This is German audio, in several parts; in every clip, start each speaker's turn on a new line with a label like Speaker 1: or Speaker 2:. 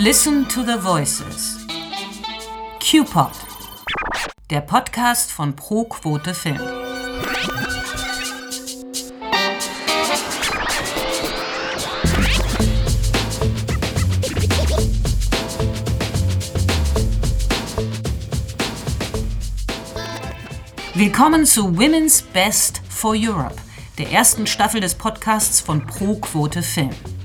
Speaker 1: Listen to the Voices. Q-Pod, der Podcast von Pro Quote Film. Willkommen zu Women's Best for Europe, der ersten Staffel des Podcasts von Pro Quote Film.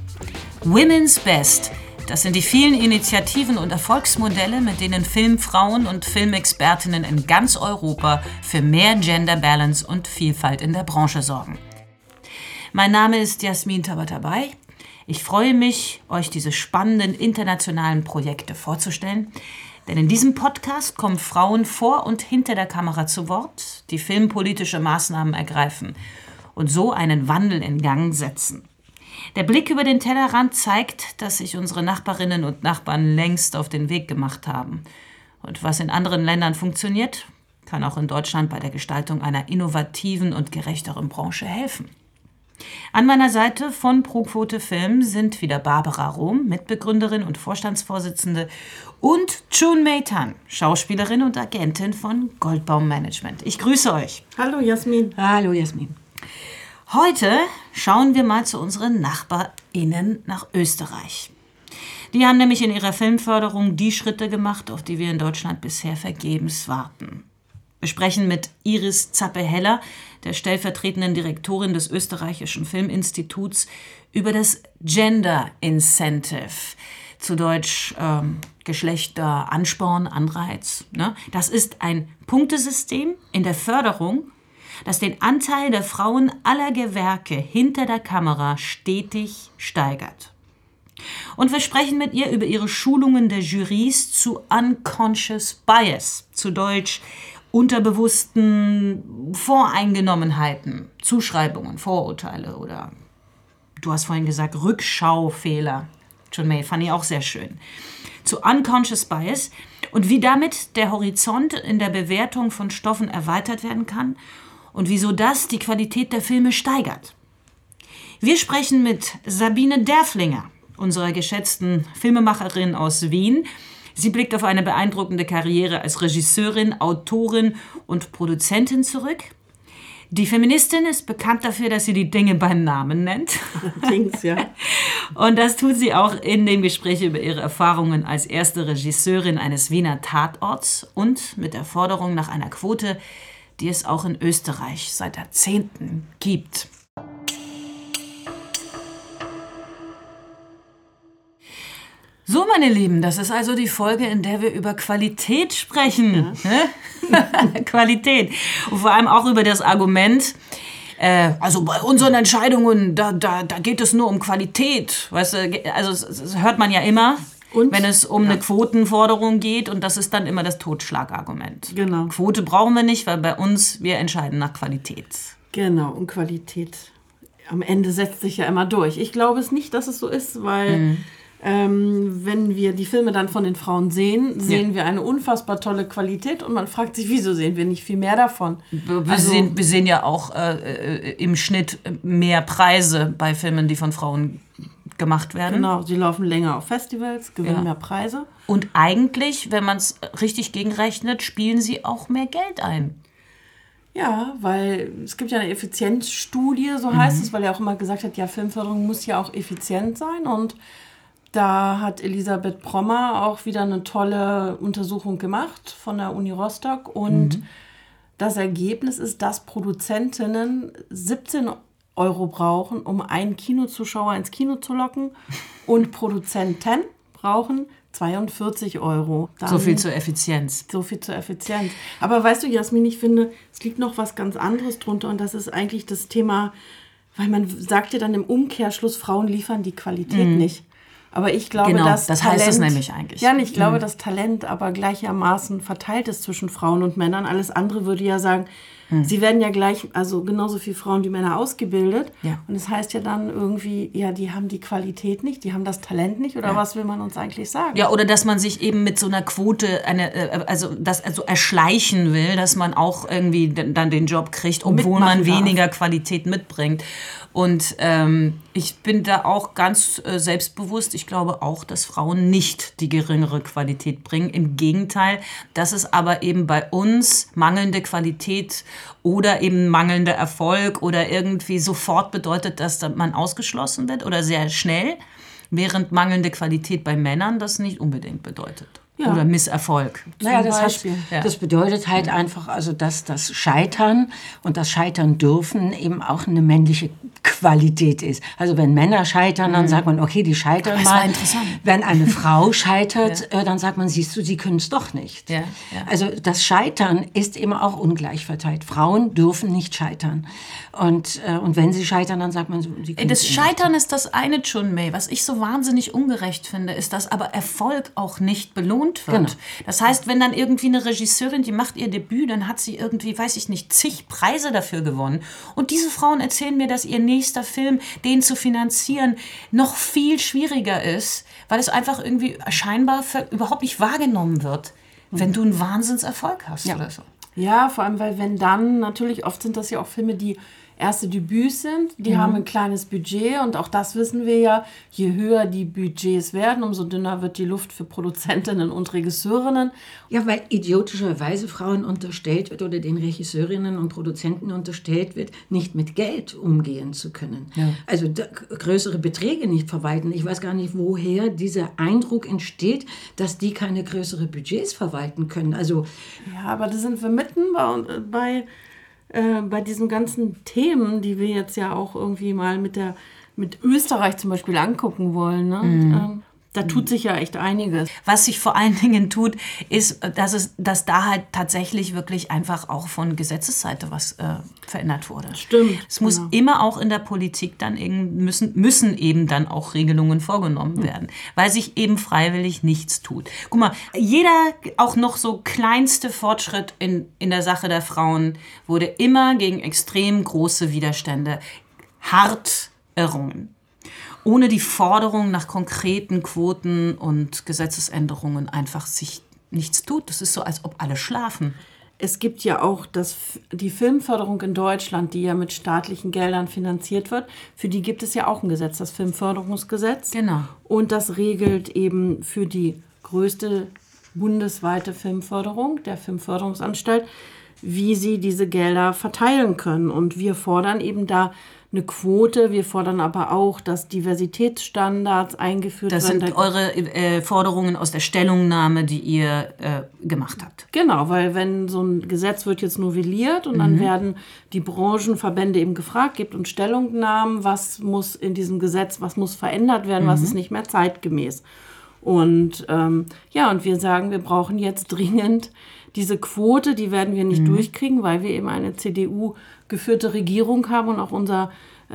Speaker 1: Women's Best, das sind die vielen Initiativen und Erfolgsmodelle, mit denen Filmfrauen und Filmexpertinnen in ganz Europa für mehr Gender Balance und Vielfalt in der Branche sorgen. Mein Name ist Jasmin Tabatabai. Ich freue mich, euch diese spannenden internationalen Projekte vorzustellen. Denn in diesem Podcast kommen Frauen vor und hinter der Kamera zu Wort, die filmpolitische Maßnahmen ergreifen und so einen Wandel in Gang setzen. Der Blick über den Tellerrand zeigt, dass sich unsere Nachbarinnen und Nachbarn längst auf den Weg gemacht haben. Und was in anderen Ländern funktioniert, kann auch in Deutschland bei der Gestaltung einer innovativen und gerechteren Branche helfen. An meiner Seite von Pro Quote Film sind wieder Barbara Rohm, Mitbegründerin und Vorstandsvorsitzende, und Chun-Mei Tan, Schauspielerin und Agentin von Goldbaum Management. Ich grüße euch.
Speaker 2: Hallo Jasmin.
Speaker 1: Hallo Jasmin. Heute schauen wir mal zu unseren NachbarInnen nach Österreich. Die haben nämlich in ihrer Filmförderung die Schritte gemacht, auf die wir in Deutschland bisher vergebens warten. Wir sprechen mit Iris Zappe-Heller, der stellvertretenden Direktorin des österreichischen Filminstituts, über das Gender Incentive, zu Deutsch Geschlechteransporn, Anreiz. Ne? Das ist ein Punktesystem in der Förderung, das den Anteil der Frauen aller Gewerke hinter der Kamera stetig steigert. Und wir sprechen mit ihr über ihre Schulungen der Jurys zu Unconscious Bias, zu Deutsch unterbewussten Voreingenommenheiten, Zuschreibungen, Vorurteile oder, du hast vorhin gesagt, Rückschaufehler. Chun-Mei, fand ich auch sehr schön. Zu Unconscious Bias und wie damit der Horizont in der Bewertung von Stoffen erweitert werden kann und wieso das die Qualität der Filme steigert. Wir sprechen mit Sabine Derflinger, unserer geschätzten Filmemacherin aus Wien. Sie blickt auf eine beeindruckende Karriere als Regisseurin, Autorin und Produzentin zurück. Die Feministin ist bekannt dafür, dass sie die Dinge beim Namen nennt.
Speaker 2: Allerdings, ja.
Speaker 1: Und das tut sie auch in dem Gespräch über ihre Erfahrungen als erste Regisseurin eines Wiener Tatorts und mit der Forderung nach einer Quote, die es auch in Österreich seit Jahrzehnten gibt. So, meine Lieben, das ist also die Folge, in der wir über Qualität sprechen. Ja. Qualität. Und vor allem auch über das Argument, also bei unseren Entscheidungen, da geht es nur um Qualität. Weißt du, also das hört man ja immer, wenn es um eine Quotenforderung geht. Und das ist dann immer das Totschlagargument.
Speaker 2: Genau.
Speaker 1: Quote brauchen wir nicht, weil bei uns, wir entscheiden nach Qualität.
Speaker 2: Genau, und Qualität am Ende setzt sich ja immer durch. Ich glaube es nicht, dass es so ist, weil wenn wir die Filme dann von den Frauen sehen wir eine unfassbar tolle Qualität und man fragt sich, wieso sehen wir nicht viel mehr davon?
Speaker 1: Wir sehen ja auch im Schnitt mehr Preise bei Filmen, die von Frauen gemacht werden.
Speaker 2: Genau, sie laufen länger auf Festivals, gewinnen mehr Preise.
Speaker 1: Und eigentlich, wenn man es richtig gegenrechnet, spielen sie auch mehr Geld ein.
Speaker 2: Ja, weil es gibt ja eine Effizienzstudie, so heißt es, weil er auch immer gesagt hat, ja, Filmförderung muss ja auch effizient sein und da hat Elisabeth Prommer auch wieder eine tolle Untersuchung gemacht von der Uni Rostock. Und das Ergebnis ist, dass Produzentinnen 17 Euro brauchen, um einen Kinozuschauer ins Kino zu locken. Und Produzenten brauchen 42 Euro.
Speaker 1: So viel zur Effizienz.
Speaker 2: So viel zur Effizienz. Aber weißt du, Jasmin, ich finde, es liegt noch was ganz anderes drunter. Und das ist eigentlich das Thema, weil man sagt ja dann im Umkehrschluss, Frauen liefern die Qualität nicht. Aber ich glaube, das
Speaker 1: Talent, heißt es nämlich eigentlich.
Speaker 2: Ja, ich glaube, dass Talent aber gleichermaßen verteilt ist zwischen Frauen und Männern. Alles andere würde ja sagen, sie werden ja gleich, also genauso viele Frauen wie Männer ausgebildet. Ja. Und es heißt ja dann irgendwie, ja, die haben die Qualität nicht, die haben das Talent nicht. Oder was will man uns eigentlich sagen?
Speaker 1: Ja, oder dass man sich eben mit so einer Quote erschleichen will, dass man auch irgendwie dann den Job kriegt, obwohl man weniger Qualität mitbringt. Und ich bin da auch ganz selbstbewusst. Ich glaube auch, dass Frauen nicht die geringere Qualität bringen. Im Gegenteil, dass es aber eben bei uns mangelnde Qualität oder eben mangelnder Erfolg oder irgendwie sofort bedeutet, dass man ausgeschlossen wird oder sehr schnell, während mangelnde Qualität bei Männern das nicht unbedingt bedeutet. Ja. Oder Misserfolg.
Speaker 3: Naja, das bedeutet halt einfach, also dass das Scheitern und das Scheitern dürfen eben auch eine männliche Qualität ist. Also wenn Männer scheitern, dann sagt man, okay, die scheitern mal. Wenn eine Frau scheitert, dann sagt man, siehst du, sie können es doch nicht. Ja. Also das Scheitern ist eben auch ungleich verteilt. Frauen dürfen nicht scheitern. Und wenn sie scheitern, dann sagt man, sie können
Speaker 1: das Scheitern nicht. Ist das eine, Chun Mei. Was ich so wahnsinnig ungerecht finde, ist, dass aber Erfolg auch nicht belohnt wird. Genau. Das heißt, wenn dann irgendwie eine Regisseurin, die macht ihr Debüt, dann hat sie irgendwie, weiß ich nicht, zig Preise dafür gewonnen. Und diese Frauen erzählen mir, dass ihr nächster Film, den zu finanzieren, noch viel schwieriger ist, weil es einfach irgendwie scheinbar überhaupt nicht wahrgenommen wird, wenn du einen Wahnsinnserfolg hast oder so.
Speaker 2: Ja, vor allem, weil wenn dann, natürlich oft sind das ja auch Filme, die erste Debüts sind, die haben ein kleines Budget und auch das wissen wir ja, je höher die Budgets werden, umso dünner wird die Luft für Produzentinnen und Regisseurinnen.
Speaker 3: Ja, weil idiotischerweise Frauen unterstellt wird oder den Regisseurinnen und Produzenten unterstellt wird, nicht mit Geld umgehen zu können. Ja. Also größere Beträge nicht verwalten. Ich weiß gar nicht, woher dieser Eindruck entsteht, dass die keine größeren Budgets verwalten können. Also
Speaker 2: ja, aber da sind wir mitten bei diesen ganzen Themen, die wir jetzt ja auch irgendwie mal mit Österreich zum Beispiel angucken wollen, ne? Und, da tut sich ja echt einiges.
Speaker 1: Was sich vor allen Dingen tut, ist, dass da halt tatsächlich wirklich einfach auch von Gesetzesseite was verändert wurde.
Speaker 2: Stimmt.
Speaker 1: Es muss immer auch in der Politik dann müssen eben dann auch Regelungen vorgenommen werden, weil sich eben freiwillig nichts tut. Guck mal, jeder auch noch so kleinste Fortschritt in der Sache der Frauen wurde immer gegen extrem große Widerstände hart errungen. Ohne die Forderung nach konkreten Quoten und Gesetzesänderungen einfach sich nichts tut. Das ist so, als ob alle schlafen.
Speaker 2: Es gibt ja auch die Filmförderung in Deutschland, die ja mit staatlichen Geldern finanziert wird. Für die gibt es ja auch ein Gesetz, das Filmförderungsgesetz.
Speaker 1: Genau.
Speaker 2: Und das regelt eben für die größte bundesweite Filmförderung, der Filmförderungsanstalt, wie sie diese Gelder verteilen können. Und wir fordern eben da eine Quote. Wir fordern aber auch, dass Diversitätsstandards eingeführt werden.
Speaker 1: Das sind eure Forderungen aus der Stellungnahme, die ihr gemacht habt.
Speaker 2: Genau, weil wenn so ein Gesetz wird jetzt novelliert und dann werden die Branchenverbände eben gefragt, gibt uns Stellungnahmen, was muss in diesem Gesetz, was muss verändert werden, was ist nicht mehr zeitgemäß. Und und wir sagen, wir brauchen jetzt dringend diese Quote, die werden wir nicht durchkriegen, weil wir eben eine CDU-geführte Regierung haben und auch unsere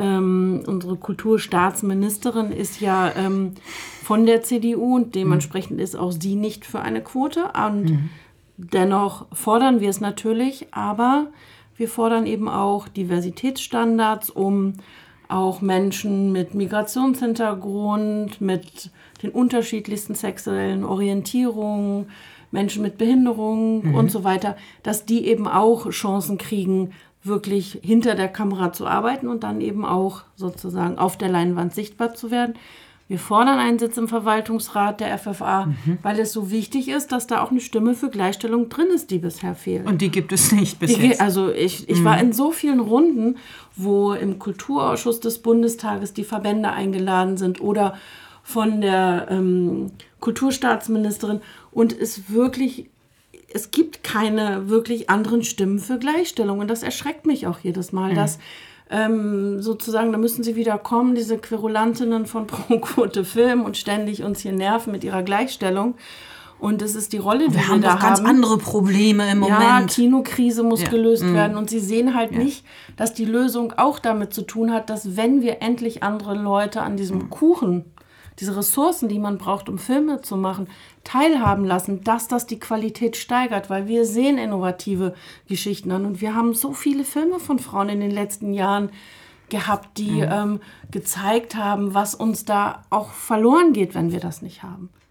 Speaker 2: Kulturstaatsministerin ist ja von der CDU und dementsprechend ist auch sie nicht für eine Quote. Und dennoch fordern wir es natürlich, aber wir fordern eben auch Diversitätsstandards, um auch Menschen mit Migrationshintergrund, mit den unterschiedlichsten sexuellen Orientierungen, Menschen mit Behinderung und so weiter, dass die eben auch Chancen kriegen, wirklich hinter der Kamera zu arbeiten und dann eben auch sozusagen auf der Leinwand sichtbar zu werden. Wir fordern einen Sitz im Verwaltungsrat der FFA, weil es so wichtig ist, dass da auch eine Stimme für Gleichstellung drin ist, die bisher fehlt.
Speaker 1: Und die gibt es nicht bis jetzt.
Speaker 2: Also ich war in so vielen Runden, wo im Kulturausschuss des Bundestages die Verbände eingeladen sind oder von der Kulturstaatsministerin und es gibt keine wirklich anderen Stimmen für Gleichstellung und das erschreckt mich auch jedes Mal, dass sozusagen, da müssen sie wieder kommen, diese Querulantinnen von Pro-Quote Film und ständig uns hier nerven mit ihrer Gleichstellung. Und das ist die Rolle, die wir da haben.
Speaker 1: Wir haben doch ganz andere Probleme im Moment.
Speaker 2: Ja, Kinokrise muss gelöst werden. Und sie sehen halt nicht, dass die Lösung auch damit zu tun hat, dass wenn wir endlich andere Leute an diesem Kuchen, diese Ressourcen, die man braucht, um Filme zu machen, teilhaben lassen, dass das die Qualität steigert, weil wir sehen innovative Geschichten an. Und wir haben so viele Filme von Frauen in den letzten Jahren gehabt, die gezeigt haben, was uns da auch verloren geht, wenn wir das nicht haben.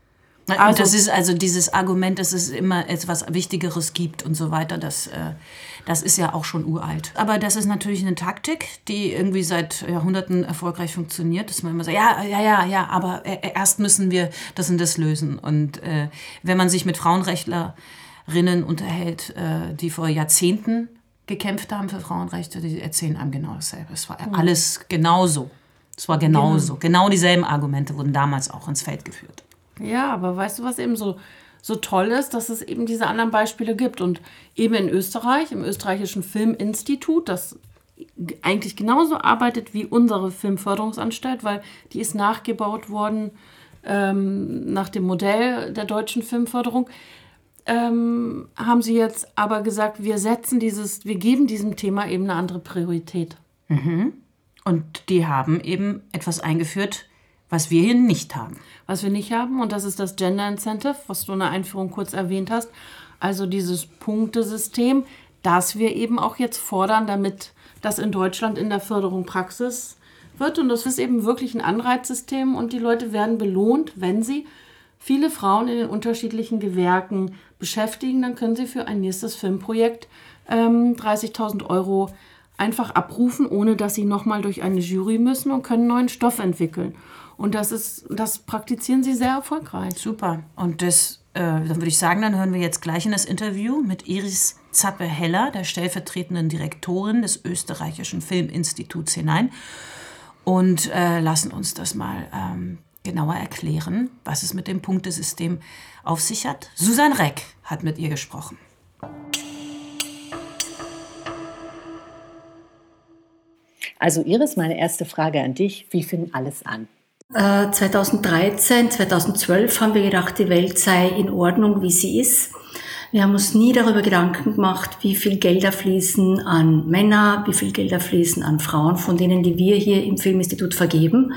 Speaker 1: Also, das ist also dieses Argument, dass es immer etwas Wichtigeres gibt und so weiter, das ist ja auch schon uralt. Aber das ist natürlich eine Taktik, die irgendwie seit Jahrhunderten erfolgreich funktioniert, dass man immer sagt, ja, aber erst müssen wir das und das lösen. Und wenn man sich mit Frauenrechtlerinnen unterhält, die vor Jahrzehnten gekämpft haben für Frauenrechte, die erzählen einem genau dasselbe. Es war alles genauso. Es war genauso. Genau dieselben Argumente wurden damals auch ins Feld geführt.
Speaker 2: Ja, aber weißt du, was eben so toll ist, dass es eben diese anderen Beispiele gibt. Und eben in Österreich, im österreichischen Filminstitut, das eigentlich genauso arbeitet wie unsere Filmförderungsanstalt, weil die ist nachgebaut worden nach dem Modell der deutschen Filmförderung, haben sie jetzt aber gesagt, wir geben diesem Thema eben eine andere Priorität.
Speaker 1: Mhm. Und die haben eben etwas eingeführt, was wir hier nicht haben.
Speaker 2: Was wir nicht haben, und das ist das Gender Incentive, was du in der Einführung kurz erwähnt hast. Also dieses Punktesystem, das wir eben auch jetzt fordern, damit das in Deutschland in der Förderung Praxis wird. Und das ist eben wirklich ein Anreizsystem und die Leute werden belohnt, wenn sie viele Frauen in den unterschiedlichen Gewerken beschäftigen. Dann können sie für ein nächstes Filmprojekt 30.000 € einfach abrufen, ohne dass sie nochmal durch eine Jury müssen und können neuen Stoff entwickeln. Und das praktizieren sie sehr erfolgreich.
Speaker 1: Super. Und dann würde ich sagen, dann hören wir jetzt gleich in das Interview mit Iris Zappe-Heller, der stellvertretenden Direktorin des österreichischen Filminstituts, hinein und lassen uns das mal genauer erklären, was es mit dem Punktesystem auf sich hat. Susanne Reck hat mit ihr gesprochen.
Speaker 4: Also Iris, meine erste Frage an dich. Wie fing alles an?
Speaker 5: 2013, 2012 haben wir gedacht, die Welt sei in Ordnung, wie sie ist. Wir haben uns nie darüber Gedanken gemacht, wie viel Gelder fließen an Männer, wie viel Gelder fließen an Frauen, von denen, die wir hier im Filminstitut vergeben.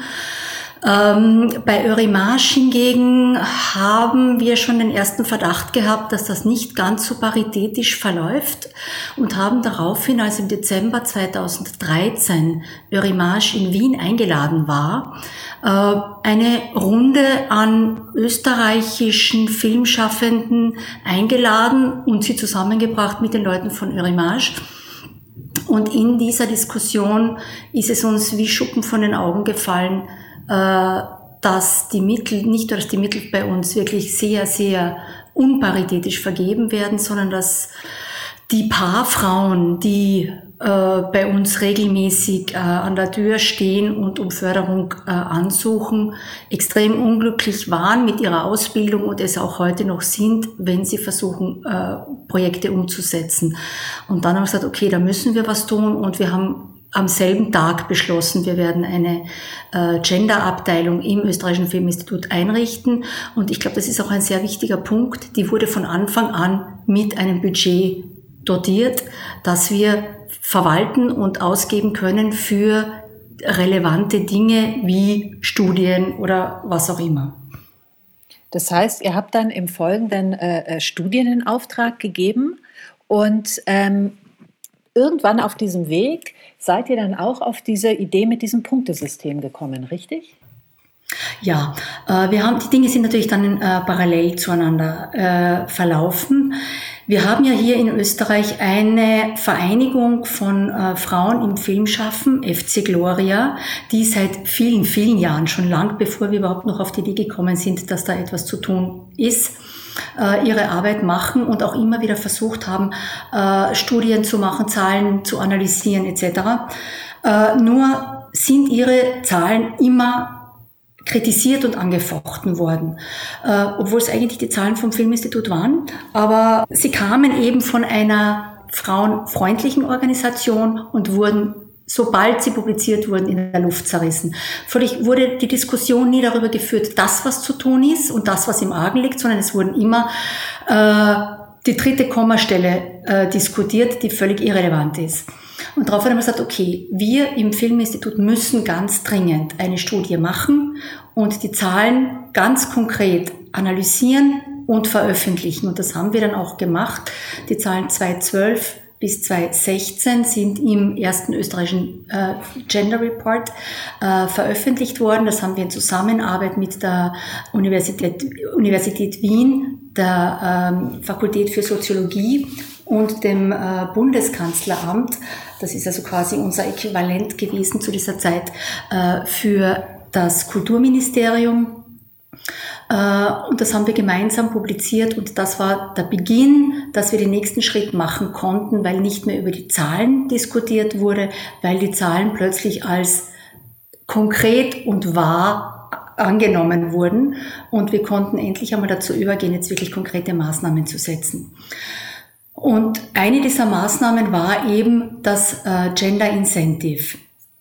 Speaker 5: Bei Eurimage hingegen haben wir schon den ersten Verdacht gehabt, dass das nicht ganz so paritätisch verläuft und haben daraufhin, als im Dezember 2013 Eurimage in Wien eingeladen war, eine Runde an österreichischen Filmschaffenden eingeladen und sie zusammengebracht mit den Leuten von Eurimage. Und in dieser Diskussion ist es uns wie Schuppen von den Augen gefallen, dass die Mittel bei uns wirklich sehr, sehr unparitätisch vergeben werden, sondern dass die paar Frauen, die bei uns regelmäßig an der Tür stehen und um Förderung ansuchen, extrem unglücklich waren mit ihrer Ausbildung und es auch heute noch sind, wenn sie versuchen, Projekte umzusetzen. Und dann haben wir gesagt, okay, da müssen wir was tun und wir haben am selben Tag beschlossen, wir werden eine Gender-Abteilung im österreichischen Filminstitut einrichten. Und ich glaube, das ist auch ein sehr wichtiger Punkt. Die wurde von Anfang an mit einem Budget dotiert, das wir verwalten und ausgeben können für relevante Dinge wie Studien oder was auch immer.
Speaker 4: Das heißt, ihr habt dann im Folgenden Studien in Auftrag gegeben und irgendwann auf diesem Weg seid ihr dann auch auf diese Idee mit diesem Punktesystem gekommen, richtig?
Speaker 5: Ja, die Dinge sind natürlich dann parallel zueinander verlaufen. Wir haben ja hier in Österreich eine Vereinigung von Frauen im Filmschaffen, FC Gloria, die seit vielen, vielen Jahren, schon lang bevor wir überhaupt noch auf die Idee gekommen sind, dass da etwas zu tun ist, ihre Arbeit machen und auch immer wieder versucht haben, Studien zu machen, Zahlen zu analysieren etc. Nur sind ihre Zahlen immer kritisiert und angefochten worden, obwohl es eigentlich die Zahlen vom Filminstitut waren. Aber sie kamen eben von einer frauenfreundlichen Organisation und wurden, sobald sie publiziert wurden, in der Luft zerrissen. Völlig wurde die Diskussion nie darüber geführt, das, was zu tun ist und das, was im Argen liegt, sondern es wurden immer die dritte Kommastelle diskutiert, die völlig irrelevant ist. Und darauf haben wir gesagt, okay, wir im Filminstitut müssen ganz dringend eine Studie machen und die Zahlen ganz konkret analysieren und veröffentlichen. Und das haben wir dann auch gemacht. Die Zahlen 2012 bis 2016 sind im ersten österreichischen Gender Report veröffentlicht worden. Das haben wir in Zusammenarbeit mit der Universität Wien, der Fakultät für Soziologie und dem Bundeskanzleramt, das ist also quasi unser Äquivalent gewesen zu dieser Zeit, für das Kulturministerium. Und das haben wir gemeinsam publiziert und das war der Beginn, dass wir den nächsten Schritt machen konnten, weil nicht mehr über die Zahlen diskutiert wurde, weil die Zahlen plötzlich als konkret und wahr angenommen wurden und wir konnten endlich einmal dazu übergehen, jetzt wirklich konkrete Maßnahmen zu setzen. Und eine dieser Maßnahmen war eben das Gender Incentive.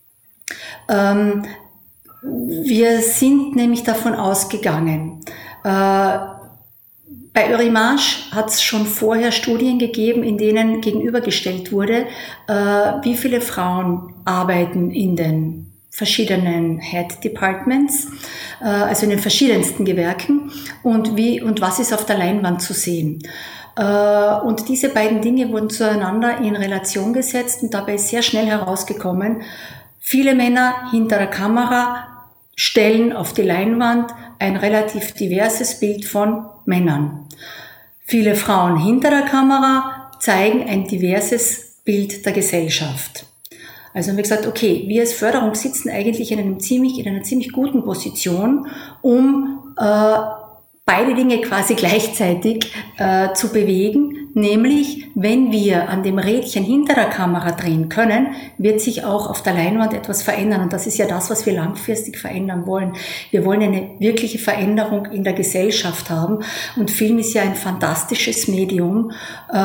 Speaker 5: Wir sind nämlich davon ausgegangen, bei Eurimage hat es schon vorher Studien gegeben, in denen gegenübergestellt wurde, wie viele Frauen arbeiten in den verschiedenen Head Departments, also in den verschiedensten Gewerken und was ist auf der Leinwand zu sehen. Und diese beiden Dinge wurden zueinander in Relation gesetzt und dabei ist sehr schnell herausgekommen, viele Männer hinter der Kamera stellen auf die Leinwand ein relativ diverses Bild von Männern. Viele Frauen hinter der Kamera zeigen ein diverses Bild der Gesellschaft. Also haben wir gesagt, okay, wir als Förderung sitzen eigentlich in einer ziemlich guten Position, um beide Dinge quasi gleichzeitig zu bewegen, nämlich wenn wir an dem Rädchen hinter der Kamera drehen können, wird sich auch auf der Leinwand etwas verändern und das ist ja das, was wir langfristig verändern wollen. Wir wollen eine wirkliche Veränderung in der Gesellschaft haben und Film ist ja ein fantastisches Medium,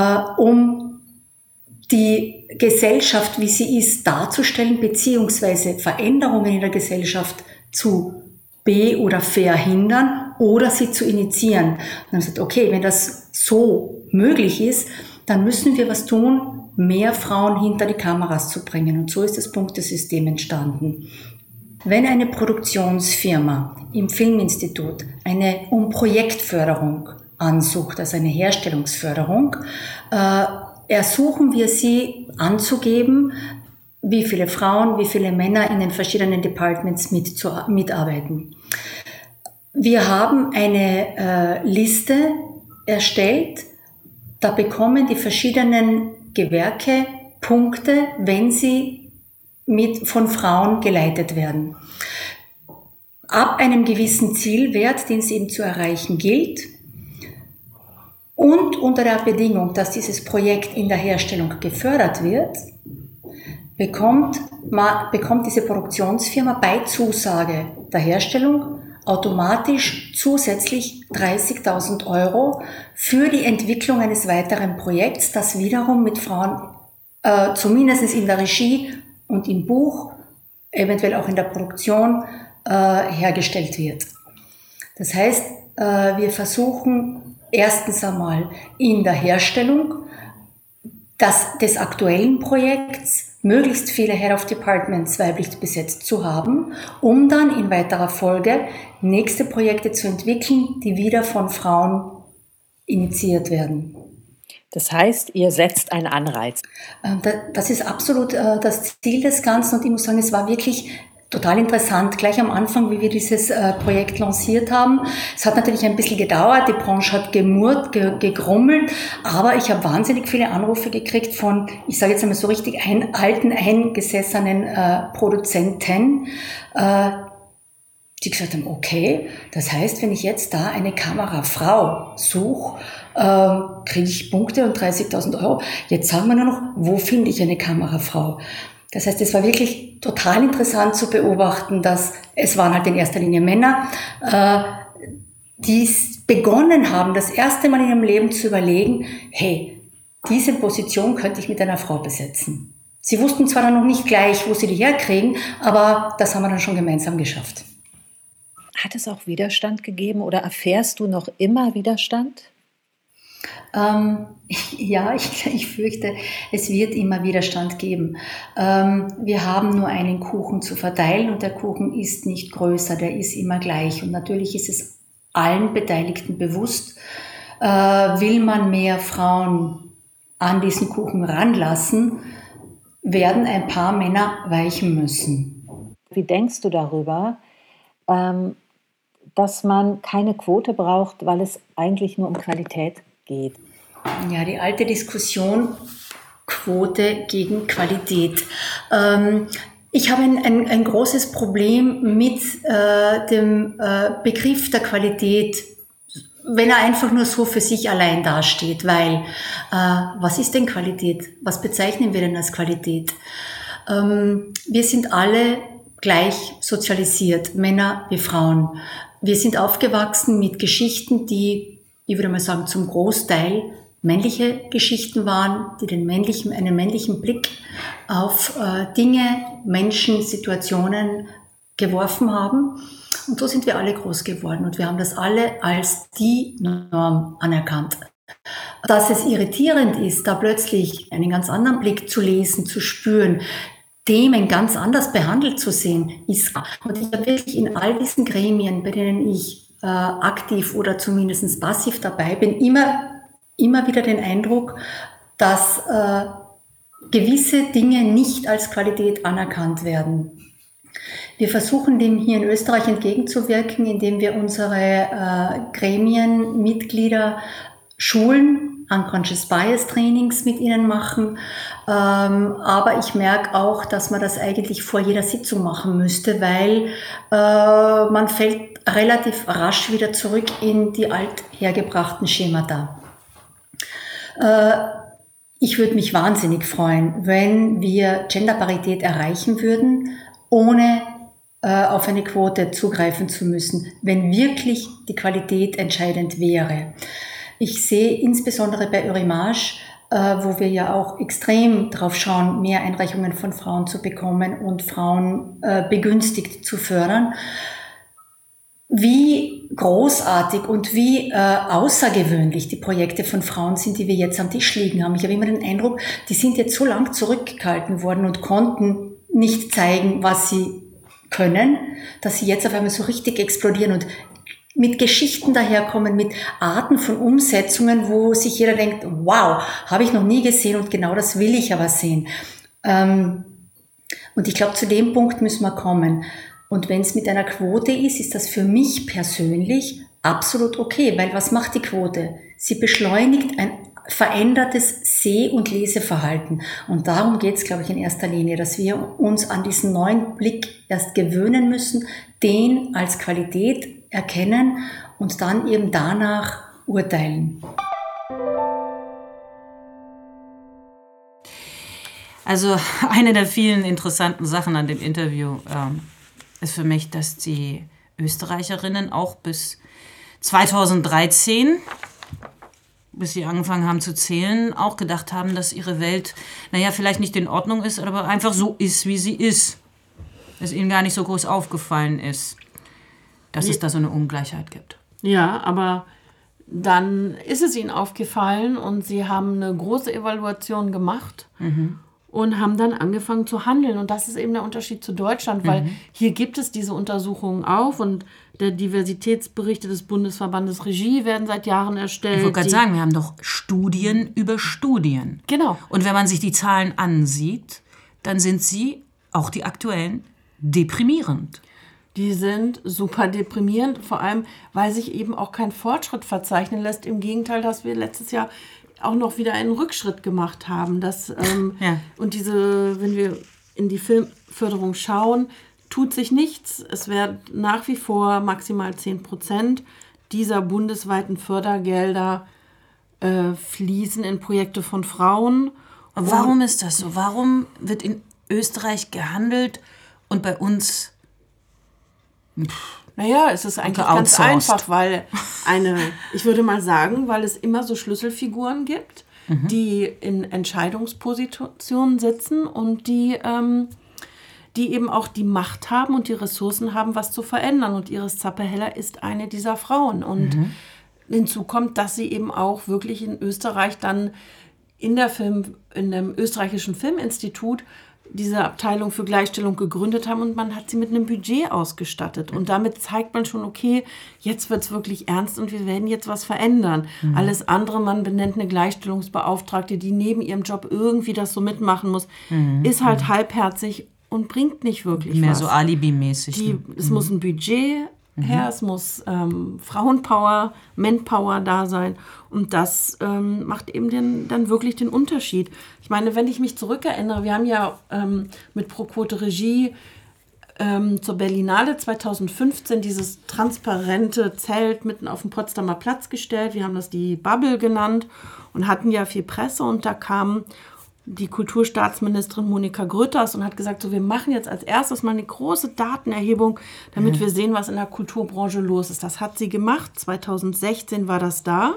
Speaker 5: um die Gesellschaft, wie sie ist, darzustellen, beziehungsweise Veränderungen in der Gesellschaft zu oder verhindern oder sie zu initiieren. Und dann haben wir gesagt, okay, wenn das so möglich ist, dann müssen wir was tun, mehr Frauen hinter die Kameras zu bringen. Und so ist das Punktesystem entstanden. Wenn eine Produktionsfirma im Filminstitut um Projektförderung ansucht, also eine Herstellungsförderung, ersuchen wir sie anzugeben, wie viele Frauen, wie viele Männer in den verschiedenen Departments mitarbeiten. Wir haben eine Liste erstellt, da bekommen die verschiedenen Gewerke Punkte, wenn sie von Frauen geleitet werden. Ab einem gewissen Zielwert, den es eben zu erreichen gilt, und unter der Bedingung, dass dieses Projekt in der Herstellung gefördert wird, bekommt diese Produktionsfirma bei Zusage der Herstellung automatisch zusätzlich 30.000 € für die Entwicklung eines weiteren Projekts, das wiederum mit Frauen zumindest in der Regie und im Buch, eventuell auch in der Produktion hergestellt wird. Das heißt, wir versuchen erstens einmal in der Herstellung des aktuellen Projekts möglichst viele Head of Departments weiblich besetzt zu haben, um dann in weiterer Folge nächste Projekte zu entwickeln, die wieder von Frauen initiiert werden.
Speaker 4: Das heißt, ihr setzt einen Anreiz.
Speaker 5: Das ist absolut das Ziel des Ganzen und ich muss sagen, es war wirklich total interessant, gleich am Anfang, wie wir dieses Projekt lanciert haben. Es hat natürlich ein bisschen gedauert, die Branche hat gemurrt, gegrummelt, aber ich habe wahnsinnig viele Anrufe gekriegt von, ich sage jetzt einmal so richtig alten, eingesessenen Produzenten, die gesagt haben, okay, das heißt, wenn ich jetzt da eine Kamerafrau suche, kriege ich Punkte und 30.000 €. Jetzt sagen wir nur noch, wo finde ich eine Kamerafrau? Das heißt, es war wirklich total interessant zu beobachten, dass es waren halt in erster Linie Männer, die begonnen haben, das erste Mal in ihrem Leben zu überlegen, hey, diese Position könnte ich mit einer Frau besetzen. Sie wussten zwar dann noch nicht gleich, wo sie die herkriegen, aber das haben wir dann schon gemeinsam geschafft.
Speaker 4: Hat es auch Widerstand gegeben oder erfährst du noch immer Widerstand?
Speaker 5: Ja, ich fürchte, es wird immer Widerstand geben. Wir haben nur einen Kuchen zu verteilen und der Kuchen ist nicht größer, der ist immer gleich. Und natürlich ist es allen Beteiligten bewusst, will man mehr Frauen an diesen Kuchen ranlassen, werden ein paar Männer weichen müssen.
Speaker 4: Wie denkst du darüber, dass man keine Quote braucht, weil es eigentlich nur um Qualität geht?
Speaker 5: Ja, die alte Diskussion, Quote gegen Qualität. Ich habe ein großes Problem mit dem Begriff der Qualität, wenn er einfach nur so für sich allein dasteht, weil was ist denn Qualität? Was bezeichnen wir denn als Qualität? Wir sind alle gleich sozialisiert, Männer wie Frauen. Wir sind aufgewachsen mit Geschichten, die, ich würde mal sagen, zum Großteil männliche Geschichten waren, die einen männlichen Blick auf Dinge, Menschen, Situationen geworfen haben. Und so sind wir alle groß geworden und wir haben das alle als die Norm anerkannt. Dass es irritierend ist, da plötzlich einen ganz anderen Blick zu lesen, zu spüren, Themen ganz anders behandelt zu sehen, ist klar. Und ich habe wirklich in all diesen Gremien, bei denen ich aktiv oder zumindest passiv dabei bin, immer wieder den Eindruck, dass gewisse Dinge nicht als Qualität anerkannt werden. Wir versuchen dem hier in Österreich entgegenzuwirken, indem wir unsere Gremienmitglieder schulen, Unconscious Bias Trainings mit ihnen machen. Aber ich merke auch, dass man das eigentlich vor jeder Sitzung machen müsste, weil man fällt relativ rasch wieder zurück in die althergebrachten Schemata. Ich würde mich wahnsinnig freuen, wenn wir Genderparität erreichen würden, ohne auf eine Quote zugreifen zu müssen, wenn wirklich die Qualität entscheidend wäre. Ich sehe insbesondere bei Eurimage, wo wir ja auch extrem drauf schauen, mehr Einreichungen von Frauen zu bekommen und Frauen begünstigt zu fördern, wie großartig und wie außergewöhnlich die Projekte von Frauen sind, die wir jetzt am Tisch liegen haben. Ich habe immer den Eindruck, die sind jetzt so lang zurückgehalten worden und konnten nicht zeigen, was sie können, dass sie jetzt auf einmal so richtig explodieren und mit Geschichten daherkommen, mit Arten von Umsetzungen, wo sich jeder denkt, wow, habe ich noch nie gesehen und genau das will ich aber sehen. Und ich glaube, zu dem Punkt müssen wir kommen. Und wenn es mit einer Quote ist, ist das für mich persönlich absolut okay, weil was macht die Quote? Sie beschleunigt ein verändertes Seh- und Leseverhalten. Und darum geht es, glaube ich, in erster Linie, dass wir uns an diesen neuen Blick erst gewöhnen müssen, den als Qualität erkennen und dann eben danach urteilen.
Speaker 1: Also eine der vielen interessanten Sachen an dem Interview ist für mich, dass die Österreicherinnen auch bis 2013, bis sie angefangen haben zu zählen, auch gedacht haben, dass ihre Welt, vielleicht nicht in Ordnung ist, aber einfach so ist, wie sie ist. Dass ihnen gar nicht so groß aufgefallen ist, dass es da so eine Ungleichheit gibt.
Speaker 2: Ja, aber dann ist es ihnen aufgefallen und sie haben eine große Evaluation gemacht und haben dann angefangen zu handeln. Und das ist eben der Unterschied zu Deutschland, weil hier gibt es diese Untersuchungen auch und der Diversitätsberichte des Bundesverbandes Regie werden seit Jahren erstellt.
Speaker 1: Ich wollte gerade sagen, wir haben doch Studien über Studien.
Speaker 2: Genau.
Speaker 1: Und wenn man sich die Zahlen ansieht, dann sind sie, auch die aktuellen, deprimierend.
Speaker 2: Die sind super deprimierend, vor allem, weil sich eben auch kein Fortschritt verzeichnen lässt. Im Gegenteil, dass wir letztes Jahr auch noch wieder einen Rückschritt gemacht haben. Und wenn wir in die Filmförderung schauen, tut sich nichts. Es werden nach wie vor maximal 10% dieser bundesweiten Fördergelder fließen in Projekte von Frauen.
Speaker 1: Warum ist das so? Warum wird in Österreich gehandelt und bei uns...
Speaker 2: Es ist eigentlich ganz einfach, weil ich würde mal sagen, weil es immer so Schlüsselfiguren gibt, die in Entscheidungspositionen sitzen und die eben auch die Macht haben und die Ressourcen haben, was zu verändern. Und Iris Zappe-Heller ist eine dieser Frauen. Und hinzu kommt, dass sie eben auch wirklich in Österreich dann in dem österreichischen Filminstitut diese Abteilung für Gleichstellung gegründet haben und man hat sie mit einem Budget ausgestattet. Und damit zeigt man schon, okay, jetzt wird es wirklich ernst und wir werden jetzt was verändern. Alles andere, man benennt eine Gleichstellungsbeauftragte, die neben ihrem Job irgendwie das so mitmachen muss, ist halt halbherzig und bringt nicht wirklich
Speaker 1: mehr
Speaker 2: was.
Speaker 1: so Alibi-mäßig.
Speaker 2: Es muss ein Budget her, es muss Frauenpower, Manpower da sein und das macht eben dann wirklich den Unterschied. Ich meine, wenn ich mich zurückerinnere, wir haben ja mit Pro Quote Regie zur Berlinale 2015 dieses transparente Zelt mitten auf dem Potsdamer Platz gestellt. Wir haben das die Bubble genannt und hatten ja viel Presse und da kam die Kulturstaatsministerin Monika Grütters und hat gesagt, so, wir machen jetzt als erstes mal eine große Datenerhebung, damit wir sehen, was in der Kulturbranche los ist. Das hat sie gemacht. 2016 war das da.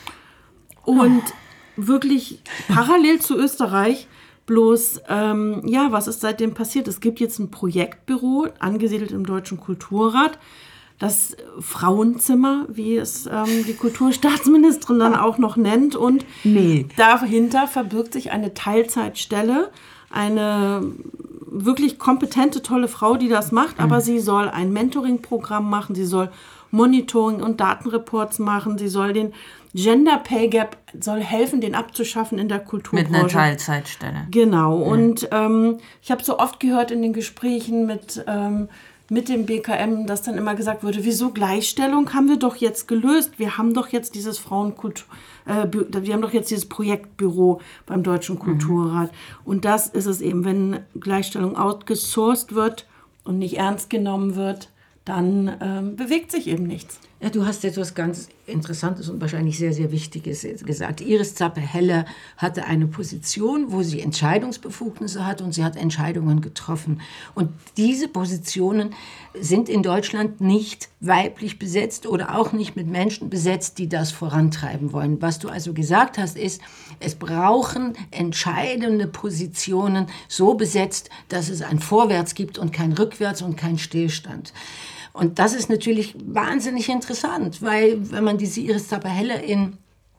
Speaker 2: Und wirklich parallel zu Österreich, bloß, was ist seitdem passiert? Es gibt jetzt ein Projektbüro, angesiedelt im Deutschen Kulturrat, das Frauenzimmer, wie es die Kulturstaatsministerin dann auch noch nennt. Und dahinter verbirgt sich eine Teilzeitstelle, eine wirklich kompetente, tolle Frau, die das macht. Aber sie soll ein Mentoring-Programm machen, sie soll Monitoring und Datenreports machen, sie soll den Gender Pay Gap, soll helfen, den abzuschaffen in der Kulturbranche.
Speaker 1: Mit einer Teilzeitstelle.
Speaker 2: Genau. Und ich habe so oft gehört in den Gesprächen mit dem BKM, dass dann immer gesagt wurde, wieso Gleichstellung haben wir doch jetzt gelöst? Wir haben doch jetzt dieses wir haben doch jetzt dieses Projektbüro beim Deutschen Kulturrat. Und das ist es eben, wenn Gleichstellung outgesourced wird und nicht ernst genommen wird, dann bewegt sich eben nichts.
Speaker 3: Ja, du hast etwas ganz Interessantes und wahrscheinlich sehr, sehr Wichtiges gesagt. Iris Zappe-Heller hatte eine Position, wo sie Entscheidungsbefugnisse hat und sie hat Entscheidungen getroffen. Und diese Positionen sind in Deutschland nicht weiblich besetzt oder auch nicht mit Menschen besetzt, die das vorantreiben wollen. Was du also gesagt hast, ist, es brauchen entscheidende Positionen so besetzt, dass es ein Vorwärts gibt und kein Rückwärts und kein Stillstand. Und das ist natürlich wahnsinnig interessant, weil wenn man diese Iris Zappe-Heller im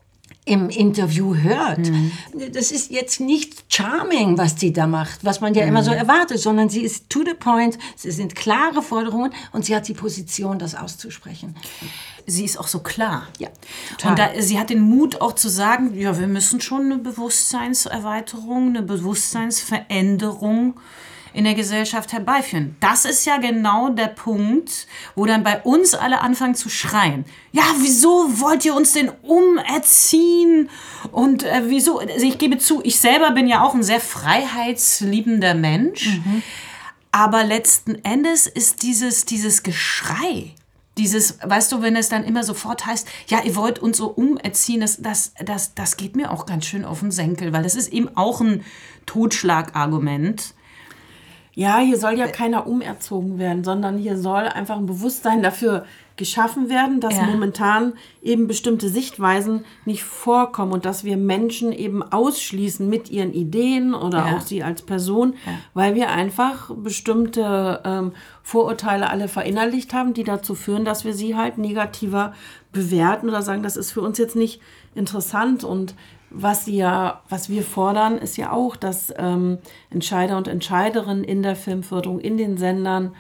Speaker 3: Interview hört, das ist jetzt nicht charming, was sie da macht, was man ja immer so erwartet, sondern sie ist to the point, es sind klare Forderungen und sie hat die Position, das auszusprechen.
Speaker 1: Sie ist auch so klar.
Speaker 3: Ja, total.
Speaker 1: Und sie hat den Mut auch zu sagen, ja, wir müssen schon eine Bewusstseinserweiterung, eine Bewusstseinsveränderung in der Gesellschaft herbeiführen. Das ist ja genau der Punkt, wo dann bei uns alle anfangen zu schreien. Ja, wieso wollt ihr uns denn umerziehen? Und wieso? Also ich gebe zu, ich selber bin ja auch ein sehr freiheitsliebender Mensch. Aber letzten Endes ist dieses Geschrei, weißt du, wenn es dann immer sofort heißt, ja, ihr wollt uns so umerziehen, das geht mir auch ganz schön auf den Senkel, weil das ist eben auch ein Totschlagargument.
Speaker 2: Ja, hier soll ja keiner umerzogen werden, sondern hier soll einfach ein Bewusstsein dafür geschaffen werden, dass momentan eben bestimmte Sichtweisen nicht vorkommen und dass wir Menschen eben ausschließen mit ihren Ideen oder auch sie als Person, weil wir einfach bestimmte Vorurteile alle verinnerlicht haben, die dazu führen, dass wir sie halt negativer bewerten oder sagen, das ist für uns jetzt nicht interessant. Und was wir fordern, ist ja auch, dass Entscheider und Entscheiderinnen in der Filmförderung, in den Sendern,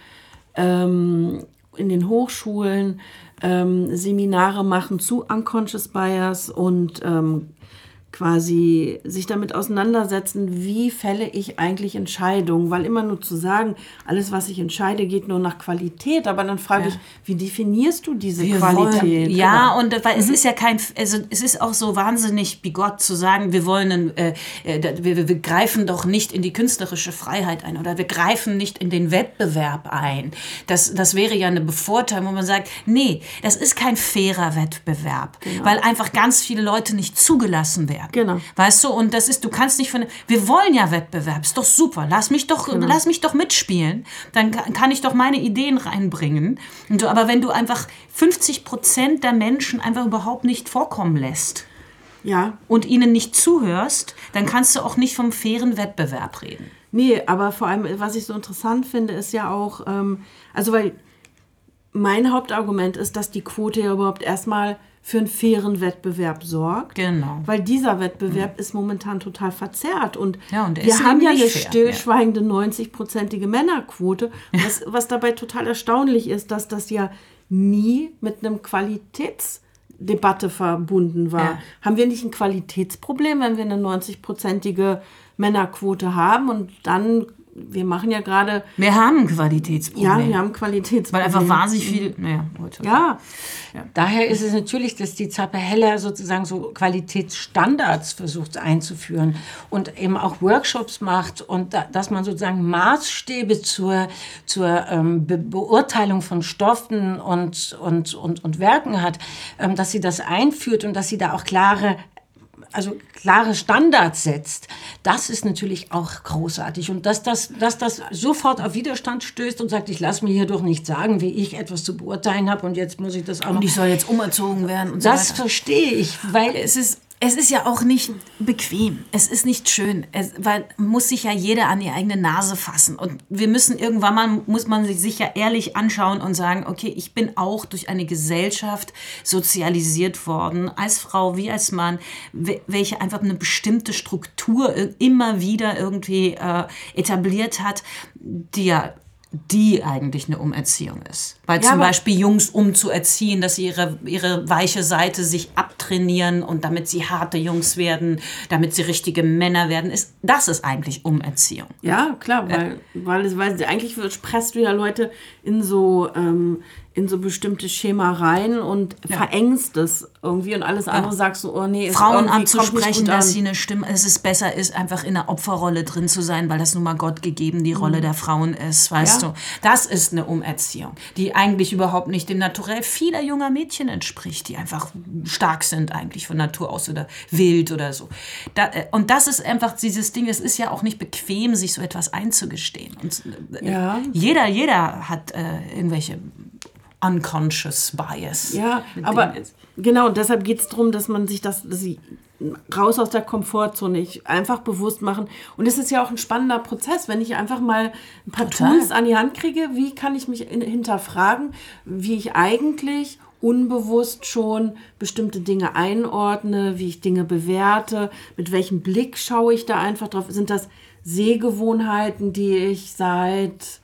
Speaker 2: in den Hochschulen Seminare machen zu Unconscious Bias und quasi sich damit auseinandersetzen, wie fälle ich eigentlich Entscheidungen, weil immer nur zu sagen, alles, was ich entscheide, geht nur nach Qualität, aber dann frage ich, wie definierst du diese Qualität?
Speaker 1: Ja, und weil es ist ja es ist auch so wahnsinnig bigott zu sagen, wir greifen doch nicht in die künstlerische Freiheit ein oder wir greifen nicht in den Wettbewerb ein. Das wäre ja eine Bevorteilung, wo man sagt, nee, das ist kein fairer Wettbewerb, weil einfach ganz viele Leute nicht zugelassen werden.
Speaker 2: Genau.
Speaker 1: Weißt du, und du kannst nicht wir wollen ja Wettbewerb, ist doch super, lass mich doch mitspielen, dann kann ich doch meine Ideen reinbringen. Und so, aber wenn du einfach 50% der Menschen einfach überhaupt nicht vorkommen lässt und ihnen nicht zuhörst, dann kannst du auch nicht vom fairen Wettbewerb reden.
Speaker 2: Nee, aber vor allem, was ich so interessant finde, ist ja auch, weil mein Hauptargument ist, dass die Quote ja überhaupt erstmal für einen fairen Wettbewerb sorgt.
Speaker 1: Genau.
Speaker 2: Weil dieser Wettbewerb ist momentan total verzerrt. Und,
Speaker 1: und
Speaker 2: wir haben ja eine stillschweigende 90-prozentige Männerquote. Was dabei total erstaunlich ist, dass das ja nie mit einem Qualitätsdebatte verbunden war. Ja. Haben wir nicht ein Qualitätsproblem, wenn wir eine 90-prozentige Männerquote haben und dann... Wir machen ja gerade...
Speaker 1: Wir haben ein Qualitätsproblem.
Speaker 2: Ja, wir haben ein Qualitätsproblem.
Speaker 1: Weil einfach wahnsinnig viel...
Speaker 2: Ja.
Speaker 3: Daher ist es natürlich, dass die Zappe Heller sozusagen so Qualitätsstandards versucht einzuführen und eben auch Workshops macht und dass man sozusagen Maßstäbe zur Beurteilung von Stoffen und Werken hat, dass sie das einführt und dass sie da auch klare Standards setzt, das ist natürlich auch großartig. Und dass das sofort auf Widerstand stößt und sagt, ich lasse mir hier doch nicht sagen, wie ich etwas zu beurteilen habe und jetzt muss ich das auch noch...
Speaker 1: Und ich soll jetzt umerzogen werden und so weiter.
Speaker 3: Das verstehe ich, weil
Speaker 1: es ist ja auch nicht bequem, es ist nicht schön, weil muss sich ja jeder an die eigene Nase fassen und wir müssen irgendwann mal, muss man sich ja ehrlich anschauen und sagen, okay, ich bin auch durch eine Gesellschaft sozialisiert worden, als Frau wie als Mann, welche einfach eine bestimmte Struktur immer wieder irgendwie etabliert hat, die eigentlich eine Umerziehung ist. Weil zum Beispiel Jungs umzuerziehen, dass sie ihre weiche Seite sich abtrainieren und damit sie harte Jungs werden, damit sie richtige Männer werden, das ist eigentlich Umerziehung.
Speaker 2: Ja, klar, weil eigentlich presst du ja Leute in so bestimmte Schemareien und verengst es irgendwie und alles andere sagst du, oh nee,
Speaker 1: Frauen anzusprechen, dass sie eine Stimme, es besser ist, einfach in der Opferrolle drin zu sein, weil das nun mal Gott gegeben die Rolle der Frauen ist, weißt du. Das ist eine Umerziehung, die eigentlich überhaupt nicht dem Naturell vieler junger Mädchen entspricht, die einfach stark sind eigentlich von Natur aus oder wild oder so. Und das ist einfach dieses Ding, es ist ja auch nicht bequem, sich so etwas einzugestehen. Und jeder hat irgendwelche unconscious bias.
Speaker 2: Ja, aber genau, deshalb geht es darum, dass man sich dass sie raus aus der Komfortzone einfach bewusst machen. Und es ist ja auch ein spannender Prozess, wenn ich einfach mal ein paar Tools an die Hand kriege, wie kann ich mich hinterfragen, wie ich eigentlich unbewusst schon bestimmte Dinge einordne, wie ich Dinge bewerte, mit welchem Blick schaue ich da einfach drauf. Sind das Sehgewohnheiten, die ich seit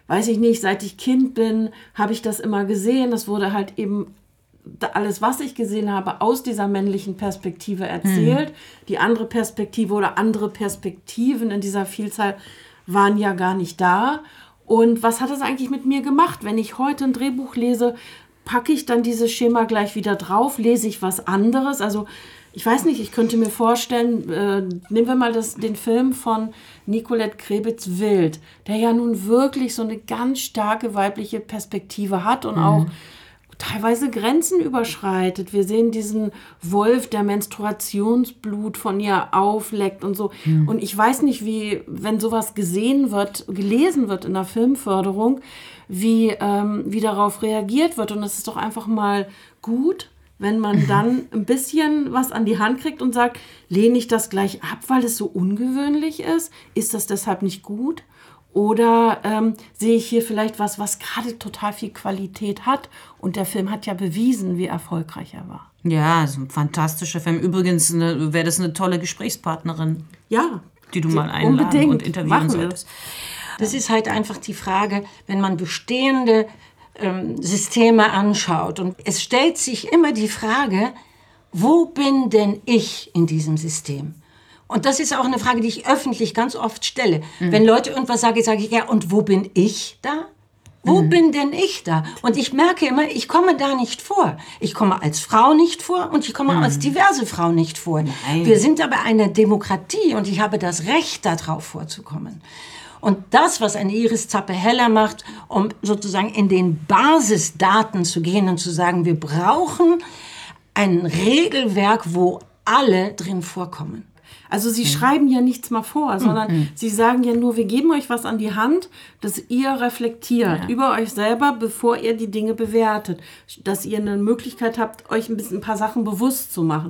Speaker 2: ich Kind bin, habe ich das immer gesehen. Das wurde halt eben alles, was ich gesehen habe, aus dieser männlichen Perspektive erzählt. Die andere Perspektive oder andere Perspektiven in dieser Vielzahl waren ja gar nicht da. Und was hat das eigentlich mit mir gemacht? Wenn ich heute ein Drehbuch lese, packe ich dann dieses Schema gleich wieder drauf, lese ich was anderes? Also ich weiß nicht, ich könnte mir vorstellen, nehmen wir mal den Film von Nicolette Krebitz Wild, der ja nun wirklich so eine ganz starke weibliche Perspektive hat und auch teilweise Grenzen überschreitet. Wir sehen diesen Wolf, der Menstruationsblut von ihr aufleckt und so. Und ich weiß nicht, wenn sowas gelesen wird in der Filmförderung, wie darauf reagiert wird. Und es ist doch einfach mal gut, wenn man dann ein bisschen was an die Hand kriegt und sagt, lehne ich das gleich ab, weil es so ungewöhnlich ist? Ist das deshalb nicht gut? Oder sehe ich hier vielleicht was gerade total viel Qualität hat? Und der Film hat ja bewiesen, wie erfolgreich er war.
Speaker 1: Ja, so ein fantastischer Film. Übrigens wäre das eine tolle Gesprächspartnerin, die du mal einladen und interviewen solltest.
Speaker 3: Das ist halt einfach die Frage, wenn man bestehende Systeme anschaut. Und es stellt sich immer die Frage, wo bin denn ich in diesem System? Und das ist auch eine Frage, die ich öffentlich ganz oft stelle. Wenn Leute irgendwas sagen, sage ich, ja, und wo bin ich da? Wo bin denn ich da? Und ich merke immer, ich komme da nicht vor. Ich komme als Frau nicht vor und ich komme als diverse Frau nicht vor. Nein. Wir sind aber eine Demokratie und ich habe das Recht, darauf vorzukommen. Und das, was eine Iris Zappe-Heller macht, um sozusagen in den Basisdaten zu gehen und zu sagen, wir brauchen ein Regelwerk, wo alle drin vorkommen.
Speaker 2: Also sie schreiben ja nichts mal vor, sondern sie sagen ja nur, wir geben euch was an die Hand, dass ihr reflektiert über euch selber, bevor ihr die Dinge bewertet. Dass ihr eine Möglichkeit habt, euch ein paar Sachen bewusst zu machen.